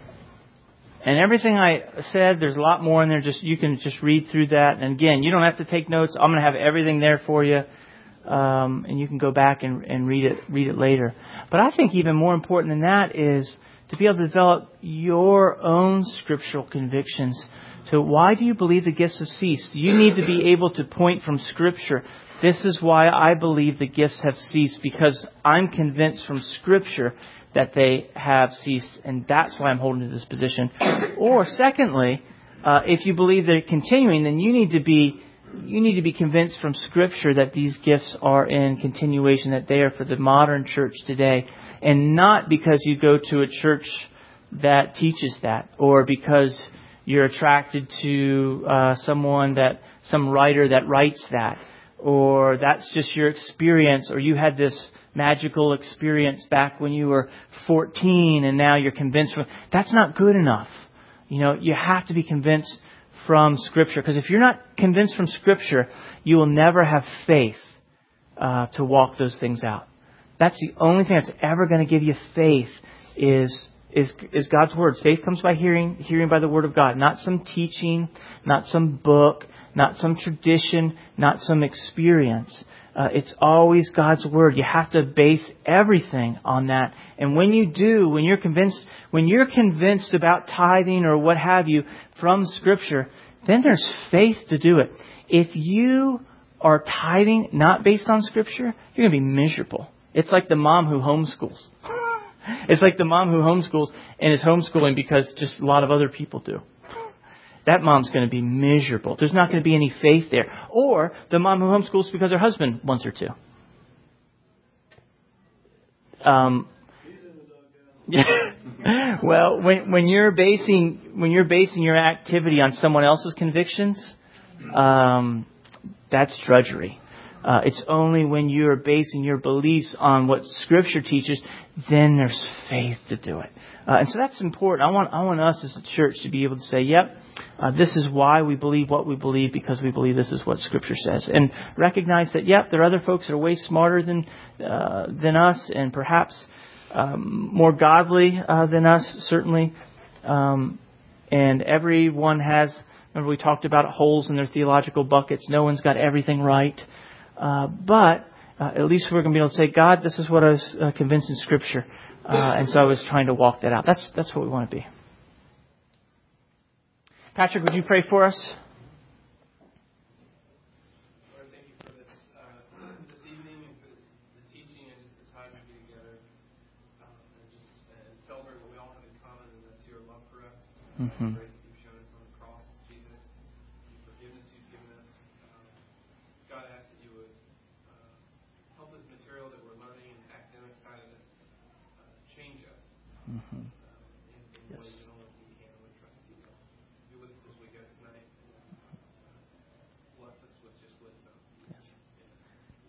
And everything I said, there's a lot more in there. You can just read through that. And again, you don't have to take notes. I'm going to have everything there for you. And you can go back and read it later. But I think even more important than that is to be able to develop your own scriptural convictions. So why do you believe the gifts have ceased? You need to be able to point from Scripture. This is why I believe the gifts have ceased, because I'm convinced from Scripture that they have ceased, and that's why I'm holding to this position. Or secondly, if you believe they're continuing, then you need to be convinced from Scripture that these gifts are in continuation, that they are for the modern church today, and not because you go to a church that teaches that, or because you're attracted to some writer that writes that, or that's just your experience, or you had this magical experience back when you were 14 and now you're convinced. That's not good enough. You have to be convinced from Scripture, because if you're not convinced from Scripture, you will never have faith to walk those things out. That's the only thing that's ever going to give you faith is God's Word. Faith comes by hearing by the Word of God, not some teaching, not some book, not some tradition, not some experience. It's always God's Word. You have to base everything on that. And when you do, when you're convinced about tithing or what have you from Scripture, then there's faith to do it. If you are tithing not based on Scripture, you're going to be miserable. It's like the mom who homeschools. It's like the mom who homeschools and is homeschooling because just a lot of other people do. That mom's going to be miserable. There's not going to be any faith there. Or the mom who homeschools because her husband wants her to. Well, when you're basing your activity on someone else's convictions, that's drudgery. It's only when you're basing your beliefs on what Scripture teaches, then there's faith to do it. And so that's important. I want us as a church to be able to say, yep, this is why we believe what we believe, because we believe this is what Scripture says. And recognize that, yep, there are other folks that are way smarter than us, and perhaps more godly than us, certainly. And everyone has, remember we talked about holes in their theological buckets. No one's got everything right. But at least we're going to be able to say, God, this is what I was convinced in Scripture. And so I was trying to walk that out. That's what we want to be. Patrick, would you pray for us? Lord, thank you for this evening and for the teaching and just the time to be together and celebrate what we all have in common, and that's your love for us, the grace that you've shown us on the cross, Jesus, the forgiveness you've given us. God, I ask that you would help this material that we're learning in the academic side of this change us.